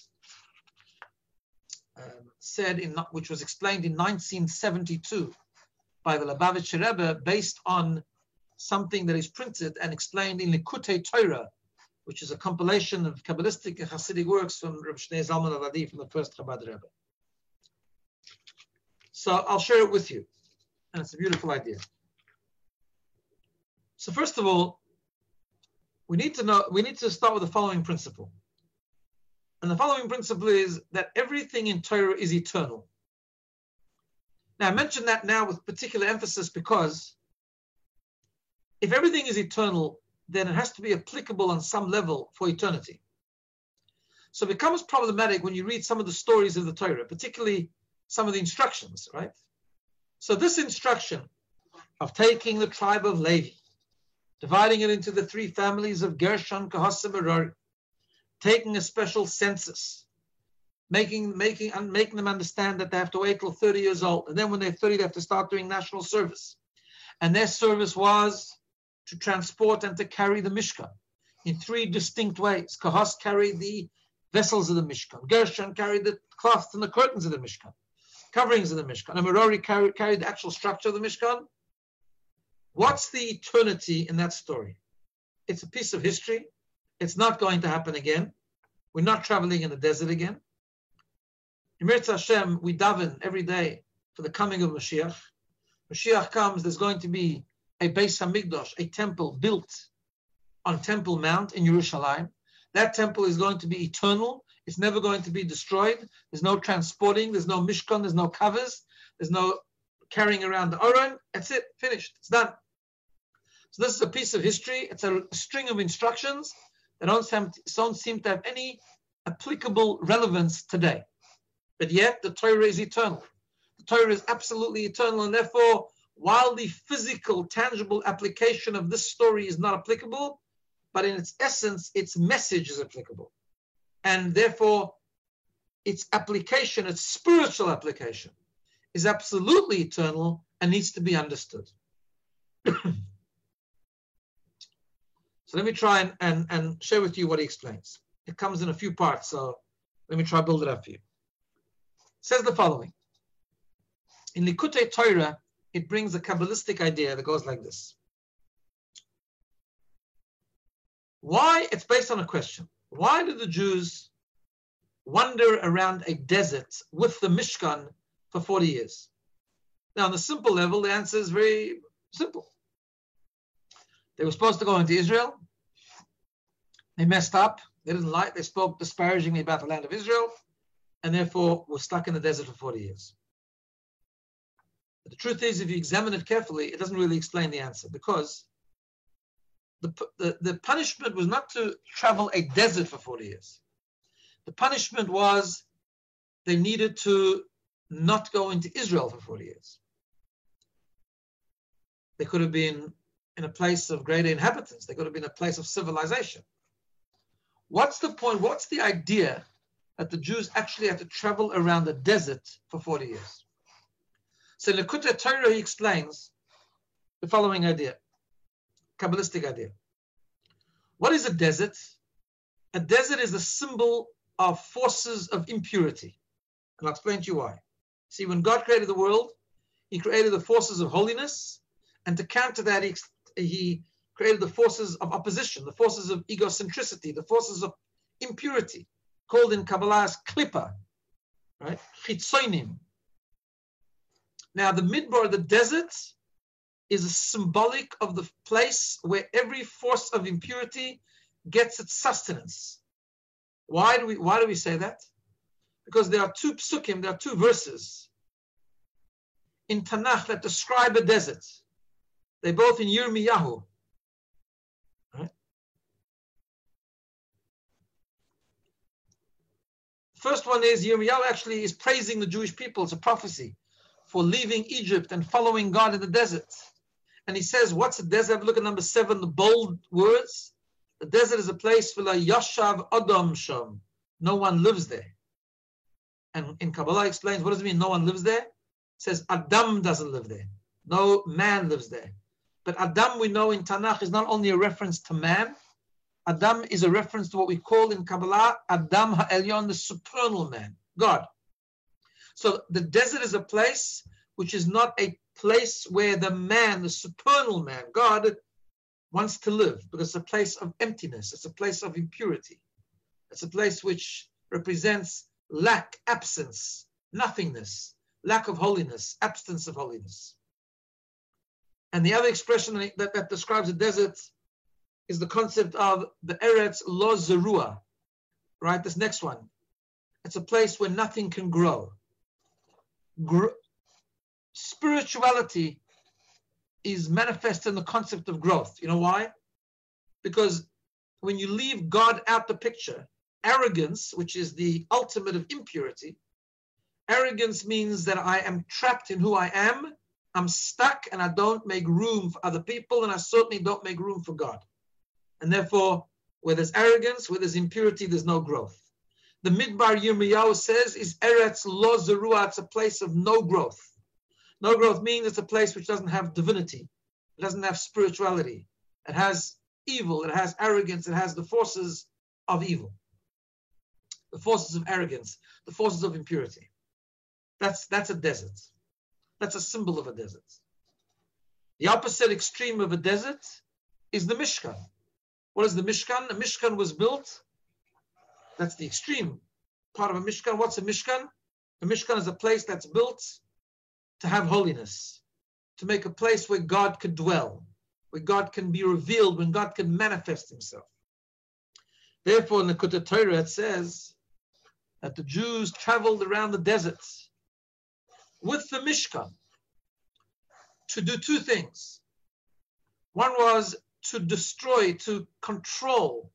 which was explained in 1972 by the Lubavitcher Rebbe, based on something that is printed and explained in Likutei Torah, which is a compilation of Kabbalistic and Hasidic works from Reb Shnei Zalman Avadi from the first Chabad Rebbe. So I'll share it with you, and it's a beautiful idea. So first of all, we need to start with the following principle. And the following principle is that everything in Torah is eternal. Now I mention that now with particular emphasis because if everything is eternal, then it has to be applicable on some level for eternity. So it becomes problematic when you read some of the stories of the Torah, particularly some of the instructions, right? So this instruction of taking the tribe of Levi, dividing it into the 3 families of Gershon, Kahos, and Merari, taking a special census, making them understand that they have to wait till 30 years old, and then when they're 30, they have to start doing national service. And their service was to transport and to carry the Mishkan in 3 distinct ways. Kahos carried the vessels of the Mishkan. Gershon carried the cloths and the curtains of the Mishkan, coverings of the Mishkan. And Merari carried the actual structure of the Mishkan. What's the eternity in that story? It's a piece of history. It's not going to happen again. We're not traveling in the desert again. In Mirza Hashem, we daven every day for the coming of Mashiach. Mashiach comes, there's going to be a Beis Hamikdash, a temple built on Temple Mount in Yerushalayim. That temple is going to be eternal. It's never going to be destroyed. There's no transporting. There's no Mishkan. There's no covers. There's no carrying around the Aron. That's it. Finished. It's done. So this is a piece of history. It's a string of instructions that don't seem to have any applicable relevance today. But yet the Torah is eternal. The Torah is absolutely eternal, and therefore, while the physical, tangible application of this story is not applicable, but in its essence, its message is applicable. And therefore, its application, its spiritual application, is absolutely eternal and needs to be understood. So let me try and share with you what he explains. It comes in a few parts, so let me try to build it up for you. It says the following. In Likutei Torah, it brings a Kabbalistic idea that goes like this. Why? It's based on a question. Why did the Jews wander around a desert with the Mishkan for 40 years? Now, on the simple level, the answer is very simple. They were supposed to go into Israel. They messed up. They didn't like. They spoke disparagingly about the land of Israel, and therefore were stuck in the desert for 40 years. But the truth is, if you examine it carefully, it doesn't really explain the answer, because the punishment was not to travel a desert for 40 years. The punishment was they needed to not go into Israel for 40 years. They could have been in a place of greater inhabitants. They could have been a place of civilization. What's the point? What's the idea that the Jews actually had to travel around the desert for 40 years? So in the Likutei Torah, he explains the following idea, Kabbalistic idea. What is a desert? A desert is a symbol of forces of impurity. And I'll explain to you why. See, when God created the world, he created the forces of holiness, and to counter that, he created the forces of opposition, the forces of egocentricity, the forces of impurity, called in Kabbalah as klippa, right? Chitzonim. Now, the midbar, the desert, is a symbolic of the place where every force of impurity gets its sustenance. Why do we say that? Because there are two psukim, there are two verses in Tanakh that describe a desert. They're both in Yirmiyahu. Right? First one is Yirmiyahu actually is praising the Jewish people. It's a prophecy for leaving Egypt and following God in the desert. And he says, what's a desert? Look at number 7, the bold words. The desert is a place for la yashav adam sham. No one lives there. And in Kabbalah explains, what does it mean no one lives there? It says Adam doesn't live there. No man lives there. But Adam, we know in Tanakh, is not only a reference to man. Adam is a reference to what we call in Kabbalah Adam Ha'elyon, the supernal man, God. So the desert is a place which is not a place where the man, the supernal man, God, wants to live, because it's a place of emptiness. It's a place of impurity. It's a place which represents lack, absence, nothingness, lack of holiness, absence of holiness. And the other expression that describes the desert is the concept of the Eretz Lo Zerua, right? This next one. It's a place where nothing can grow. Spirituality is manifest in the concept of growth. You know why? Because when you leave God out the picture, arrogance, which is the ultimate of impurity, arrogance means that I am trapped in who I am, I'm stuck, and I don't make room for other people, and I certainly don't make room for God. And therefore, where there's arrogance, where there's impurity, there's no growth. The Midbar Yirmiyahu says is Eretz Lo Zerua, it's a place of no growth. No growth means it's a place which doesn't have divinity. It doesn't have spirituality. It has evil, it has arrogance, it has the forces of evil. The forces of arrogance, the forces of impurity. That's a desert. That's a symbol of a desert. The opposite extreme of a desert is the Mishkan. What is the Mishkan? The Mishkan was built. That's the extreme part of a Mishkan. What's a Mishkan? A Mishkan is a place that's built to have holiness, to make a place where God could dwell, where God can be revealed, when God can manifest himself. Therefore, in the Likutei Torah, it says that the Jews traveled around the deserts with the Mishkan to do two things. One was to destroy, to control,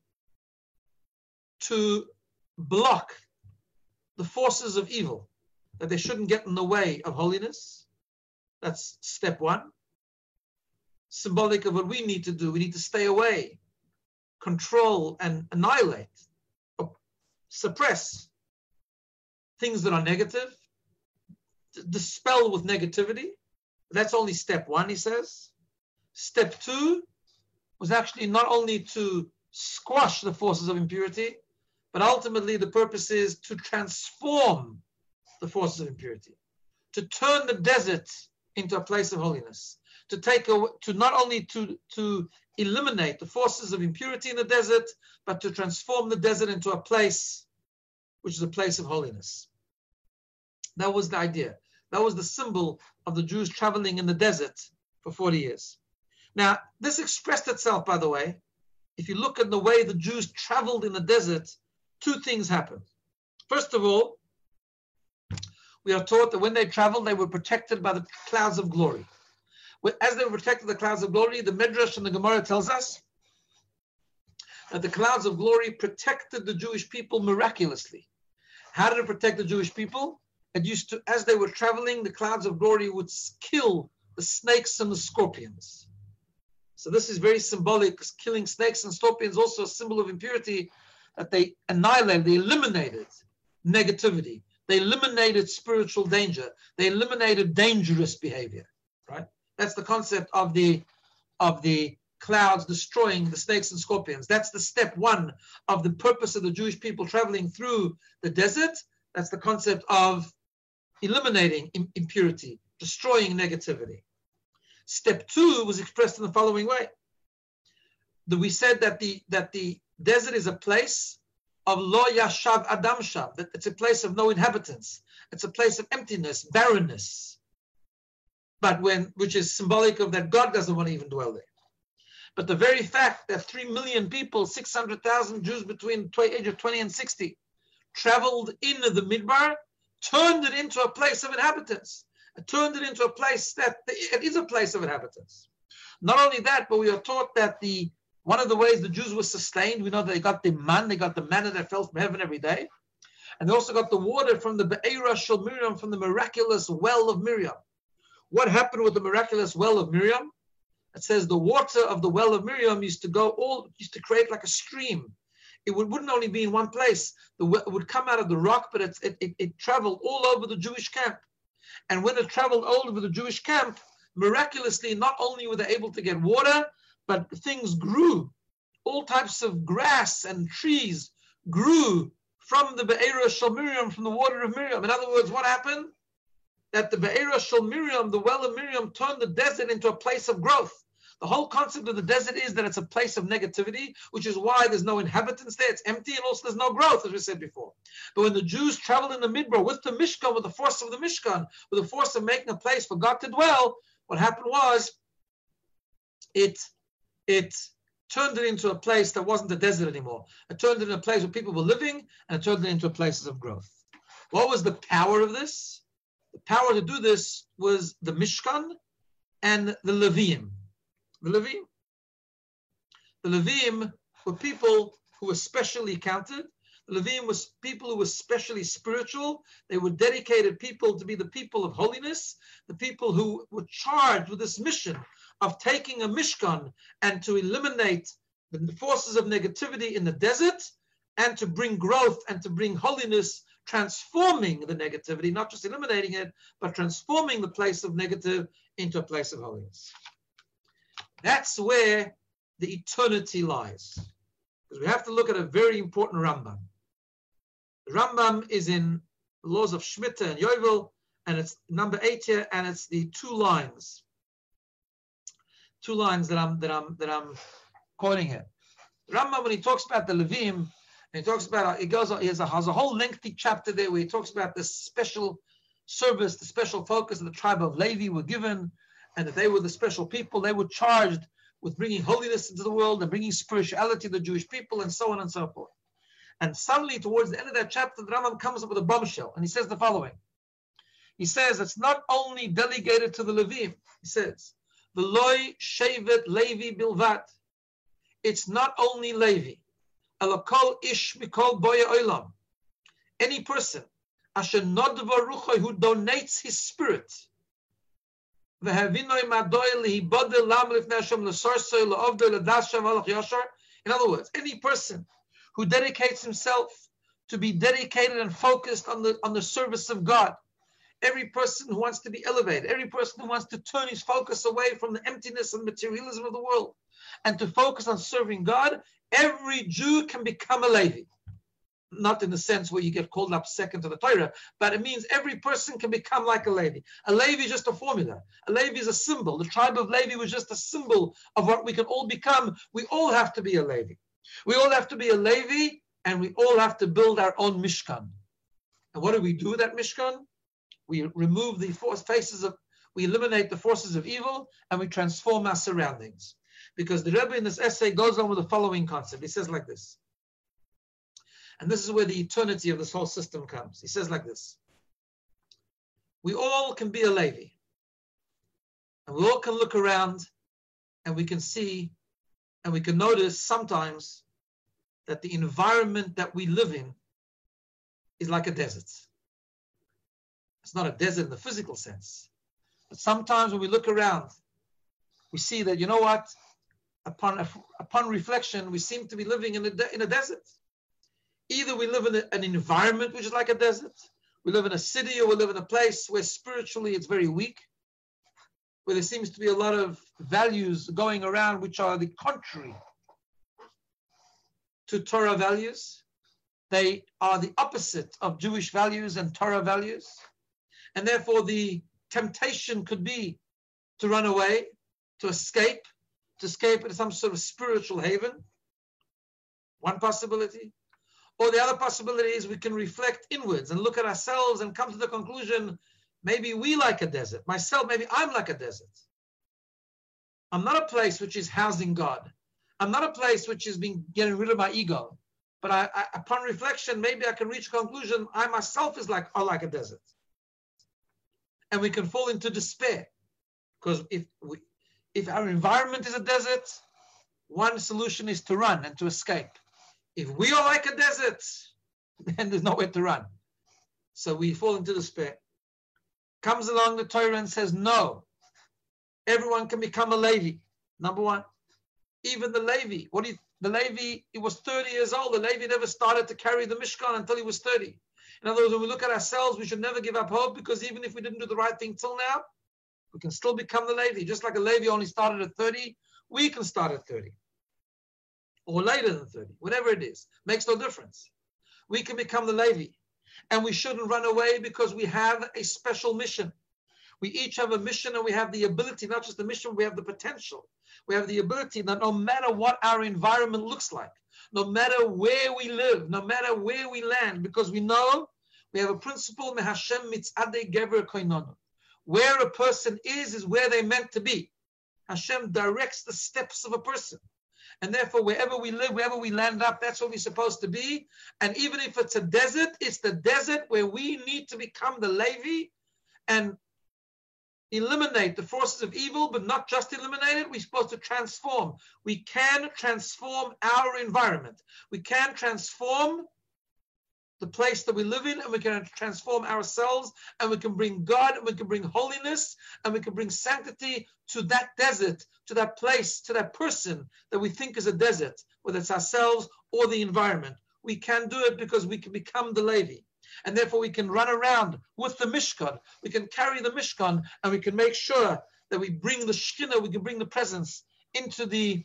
to block the forces of evil, that they shouldn't get in the way of holiness. That's step one. Symbolic of what we need to do. We need to stay away, control and annihilate, or suppress things that are negative, dispel with negativity. That's only step one, he says. Step two was actually not only to squash the forces of impurity, but ultimately the purpose is to transform the forces of impurity, to turn the desert into a place of holiness, to not only to eliminate the forces of impurity in the desert, but to transform the desert into a place which is a place of holiness. That was the idea. That was the symbol of the Jews traveling in the desert for 40 years. Now, this expressed itself, by the way, if you look at the way the Jews traveled in the desert, two things happened. First of all, we are taught that when they traveled, they were protected by the clouds of glory. As they were protected by the clouds of glory, the Midrash and the Gemara tells us that the clouds of glory protected the Jewish people miraculously. How did it protect the Jewish people? It used to, as they were traveling, the clouds of glory would kill the snakes and the scorpions. So this is very symbolic, because killing snakes and scorpions also a symbol of impurity, that they annihilated, they eliminated negativity. They eliminated spiritual danger. They eliminated dangerous behavior, right? That's the concept of the clouds destroying the snakes and scorpions. That's the step one of the purpose of the Jewish people traveling through the desert. That's the concept of eliminating impurity, destroying negativity. Step two was expressed in the following way. We said that the desert is a place of lo yashav adam sham, that it's a place of no inhabitants. It's a place of emptiness, barrenness. Which is symbolic of that God doesn't want to even dwell there. But the very fact that 3 million people, 600,000 Jews between the age of 20 and 60, traveled in the Midbar, turned it into a place of inhabitants. It turned it into a place that it is a place of inhabitants. Not only that, but we are taught that one of the ways the Jews were sustained, we know that they got the manna that fell from heaven every day. And they also got the water from the Be'era Shel Miriam, from the miraculous well of Miriam. What happened with the miraculous well of Miriam? It says the water of the well of Miriam used to create like a stream. It wouldn't only be in one place. It would come out of the rock, but it traveled all over the Jewish camp. And when it traveled all over the Jewish camp, miraculously, not only were they able to get water, but things grew. All types of grass and trees grew from the Be'era Shel Miriam, from the water of Miriam. In other words, what happened? That the Be'era Shel Miriam, the well of Miriam, turned the desert into a place of growth. The whole concept of the desert is that it's a place of negativity, which is why there's no inhabitants there. It's empty, and also there's no growth, as we said before. But when the Jews traveled in the Midbar with the Mishkan, with the force of the Mishkan, with the force of making a place for God to dwell, what happened was it turned it into a place that wasn't a desert anymore. It turned it into a place where people were living, and it turned it into places of growth. What was the power of this? The power to do this was the Mishkan and the Leviim. The Leviim were people who were specially counted. The Leviim was people who were specially spiritual. They were dedicated people to be the people of holiness, the people who were charged with this mission of taking a Mishkan and to eliminate the forces of negativity in the desert and to bring growth and to bring holiness, transforming the negativity, not just eliminating it, but transforming the place of negative into a place of holiness. That's where the eternity lies. Because we have to look at a very important Rambam. The Rambam is in the laws of Shemitah and Yovel, and it's number 8 here, and it's the two lines that I'm quoting here. The Rambam, when he talks about the Levim, and he talks about, he has a whole lengthy chapter there where he talks about the special service, the special focus of the tribe of Levi were given, and that they were the special people. They were charged with bringing holiness into the world and bringing spirituality to the Jewish people, and so on and so forth. And suddenly, towards the end of that chapter, the Rambam comes up with a bombshell, and he says the following. He says it's not only delegated to the Levim. He says, "V'loi shevet Levi bilvat." It's not only Levi. Elokol ish mikol boya olam. Any person, asher nodva ruchoi, who donates his spirit. In other words, any person who dedicates himself to be dedicated and focused on the service of God, every person who wants to be elevated, every person who wants to turn his focus away from the emptiness and materialism of the world and to focus on serving God, every Jew can become a Levi. Not in the sense where you get called up second to the Torah, but it means every person can become like a Levi. A Levi is just a formula. A Levi is a symbol. The tribe of Levi was just a symbol of what we can all become. We all have to be a Levi. We all have to be a Levi, and we all have to build our own Mishkan. And what do we do with that Mishkan? We remove the we eliminate the forces of evil, and we transform our surroundings. Because the Rebbe in this essay goes on with the following concept. He says like this. And this is where the eternity of this whole system comes. He says like this. We all can be a Levi. And we all can look around and we can see and we can notice sometimes that the environment that we live in is like a desert. It's not a desert in the physical sense. But sometimes when we look around, we see that, you know what? Upon reflection, we seem to be living in a desert. Either we live in an environment which is like a desert, we live in a city, or we live in a place where spiritually it's very weak, where there seems to be a lot of values going around which are the contrary to Torah values. They are the opposite of Jewish values and Torah values. And therefore the temptation could be to run away, to escape into some sort of spiritual haven. One possibility. Or the other possibility is we can reflect inwards and look at ourselves and come to the conclusion, maybe we like a desert. Myself, maybe I'm like a desert. I'm not a place which is housing God. I'm not a place which is getting rid of my ego. But upon reflection, maybe I can reach a conclusion, I myself are like a desert. And we can fall into despair. Because if our environment is a desert, one solution is to run and to escape. If we are like a desert, then there's nowhere to run. So we fall into despair. Comes along the Torah and says, no, everyone can become a Levi. Number one, even the Levi. The Levi, he was 30 years old. The Levi never started to carry the Mishkan until he was 30. In other words, when we look at ourselves, we should never give up hope, because even if we didn't do the right thing till now, we can still become the Levi. Just like a Levi only started at 30, we can start at 30. Or later than 30, whatever it is. Makes no difference. We can become the Levi. And we shouldn't run away, because we have a special mission. We each have a mission, and we have the ability, not just the mission, we have the potential. We have the ability that no matter what our environment looks like, no matter where we live, no matter where we land, because we know we have a principle, Mehashem mitzadei gever koinonu. Where a person is where they're meant to be. Hashem directs the steps of a person. And therefore, wherever we live, wherever we land up, that's where we're supposed to be. And even if it's a desert, it's the desert where we need to become the Levi and eliminate the forces of evil, but not just eliminate it. We're supposed to transform. We can transform our environment. We can transform the place that we live in, and we can transform ourselves, and we can bring God, and we can bring holiness, and we can bring sanctity to that desert, to that place, to that person that we think is a desert, whether it's ourselves or the environment. We can do it because we can become the Levi. And therefore we can run around with the Mishkan. We can carry the Mishkan, and we can make sure that we bring the Shekhinah, we can bring the presence into the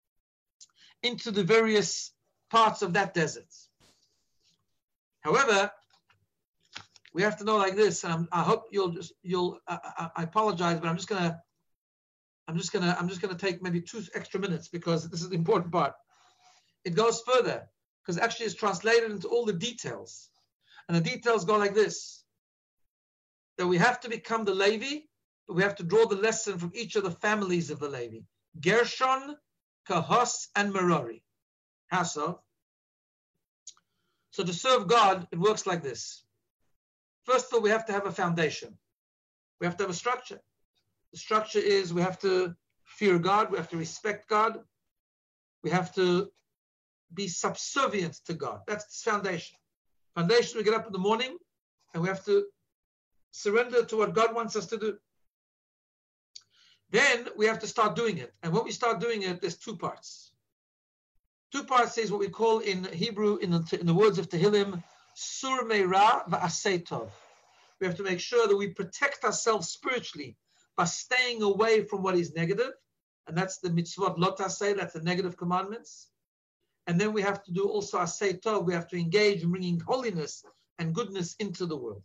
various parts of that desert. However, we have to know like this, and I hope I apologize, but I'm just gonna take maybe 2 extra minutes, because this is the important part. It goes further, because actually it's translated into all the details. And the details go like this, that we have to become the Levi, but we have to draw the lesson from each of the families of the Levi. Gershon, Kahos, and Merari. How so? So to serve God, it works like this. First of all, we have to have a foundation. We have to have a structure. The structure is we have to fear God, we have to respect God, we have to be subservient to God. That's the foundation. Foundation, we get up in the morning and we have to surrender to what God wants us to do. Then we have to start doing it. And when we start doing it, there's 2 parts. 2 parts is what we call in Hebrew, in the words of Tehillim, Sur Meira Va'asei Tov. We have to make sure that we protect ourselves spiritually by staying away from what is negative. And that's the mitzvot lo taseh, that's the negative commandments. And then we have to do also aseh tov. We have to engage in bringing holiness and goodness into the world.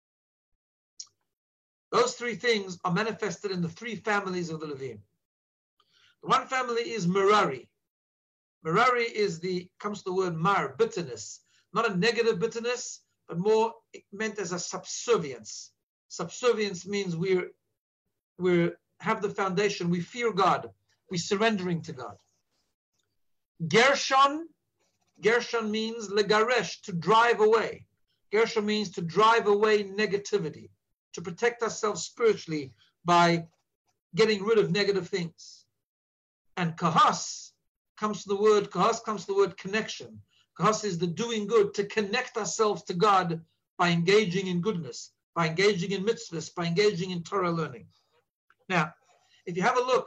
Those 3 things are manifested in the 3 families of the Levim. The one family is Merari. Merari comes to the word mar, bitterness. Not a negative bitterness, but more meant as a subservience. Subservience means we have the foundation, we fear God, we're surrendering to God. Gershon means legaresh, to drive away. Gershon means to drive away negativity, to protect ourselves spiritually by getting rid of negative things. And Kahas comes from the word, kahas comes from the word connection. Kahas is the doing good, to connect ourselves to God by engaging in goodness, by engaging in mitzvahs, by engaging in Torah learning. Now, if you have a look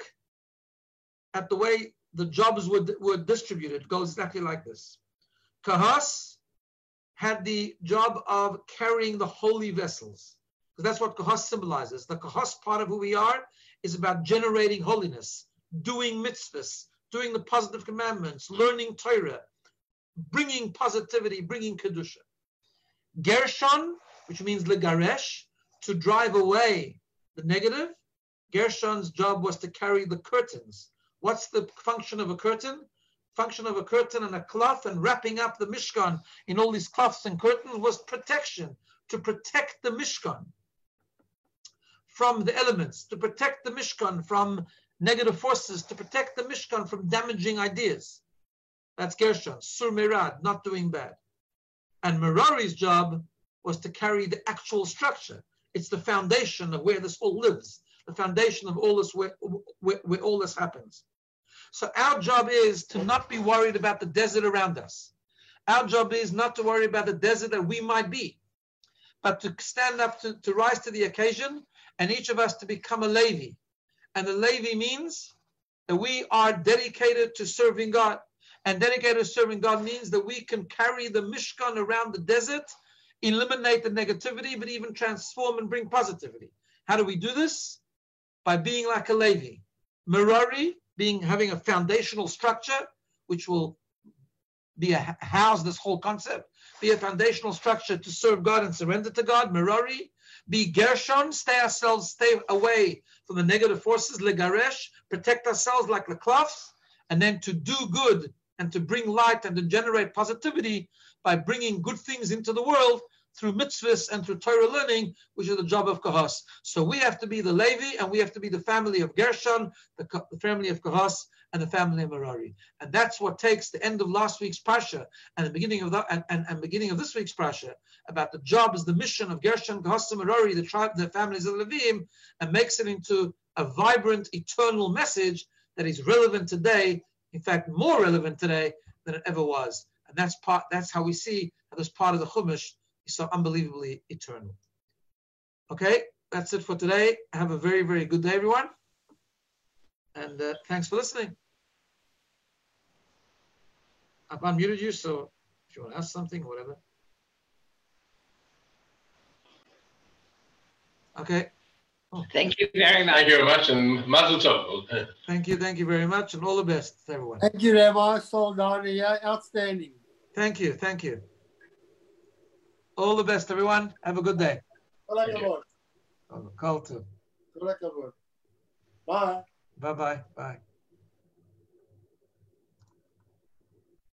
at the way the jobs were distributed, it goes exactly like this. Kahas had the job of carrying the holy vessels, because that's what kahas symbolizes. The kahas part of who we are is about generating holiness, doing mitzvahs, doing the positive commandments, learning Torah, bringing positivity, bringing kedusha. Gershon, which means legaresh, to drive away the negative. Gershon's job was to carry the curtains. What's the function of a curtain? Function of a curtain and a cloth and wrapping up the Mishkan in all these cloths and curtains was protection, to protect the Mishkan from the elements, to protect the Mishkan from negative forces, to protect the Mishkan from damaging ideas. That's Gershon, Sur Merad, not doing bad. And Merari's job was to carry the actual structure. It's the foundation of where this all lives, the foundation of all this, where all this happens. So our job is to not be worried about the desert around us. Our job is not to worry about the desert that we might be, but to stand up, to rise to the occasion, and each of us to become a Levi. And the Levi means that we are dedicated to serving God. And dedicated to serving God means that we can carry the Mishkan around the desert, eliminate the negativity, but even transform and bring positivity. How do we do this? By being like a Levi. Merari, having a foundational structure, which will house this whole concept, be a foundational structure to serve God and surrender to God. Merari, be Gershon, stay away from the negative forces, legaresh, protect ourselves like the cloths, and then to do good and to bring light and to generate positivity by bringing good things into the world through mitzvahs and through Torah learning, which is the job of Kahas. So we have to be the Levi, and we have to be the family of Gershon, the family of Kahas, and the family of Merari. And that's what takes the end of last week's Parsha and the beginning of and beginning of this week's Parsha about the jobs, the mission of Gershon, Kahas, and Merari, the tribe, the families of Levim, and makes it into a vibrant, eternal message that is relevant today, in fact, more relevant today than it ever was. And that's how we see how this part of the Chumash is so unbelievably eternal. Okay, that's it for today. Have a very, very good day, everyone. And thanks for listening. I've unmuted you, so if you want to ask something or whatever. Okay. Oh. Thank you very much. Thank you very much, and Mazel Tov. Thank you very much, and all the best to everyone. Thank you, Rabbi Soldani. Outstanding. Thank you. All the best, everyone. Have a good day. Call too. Bye. Bye.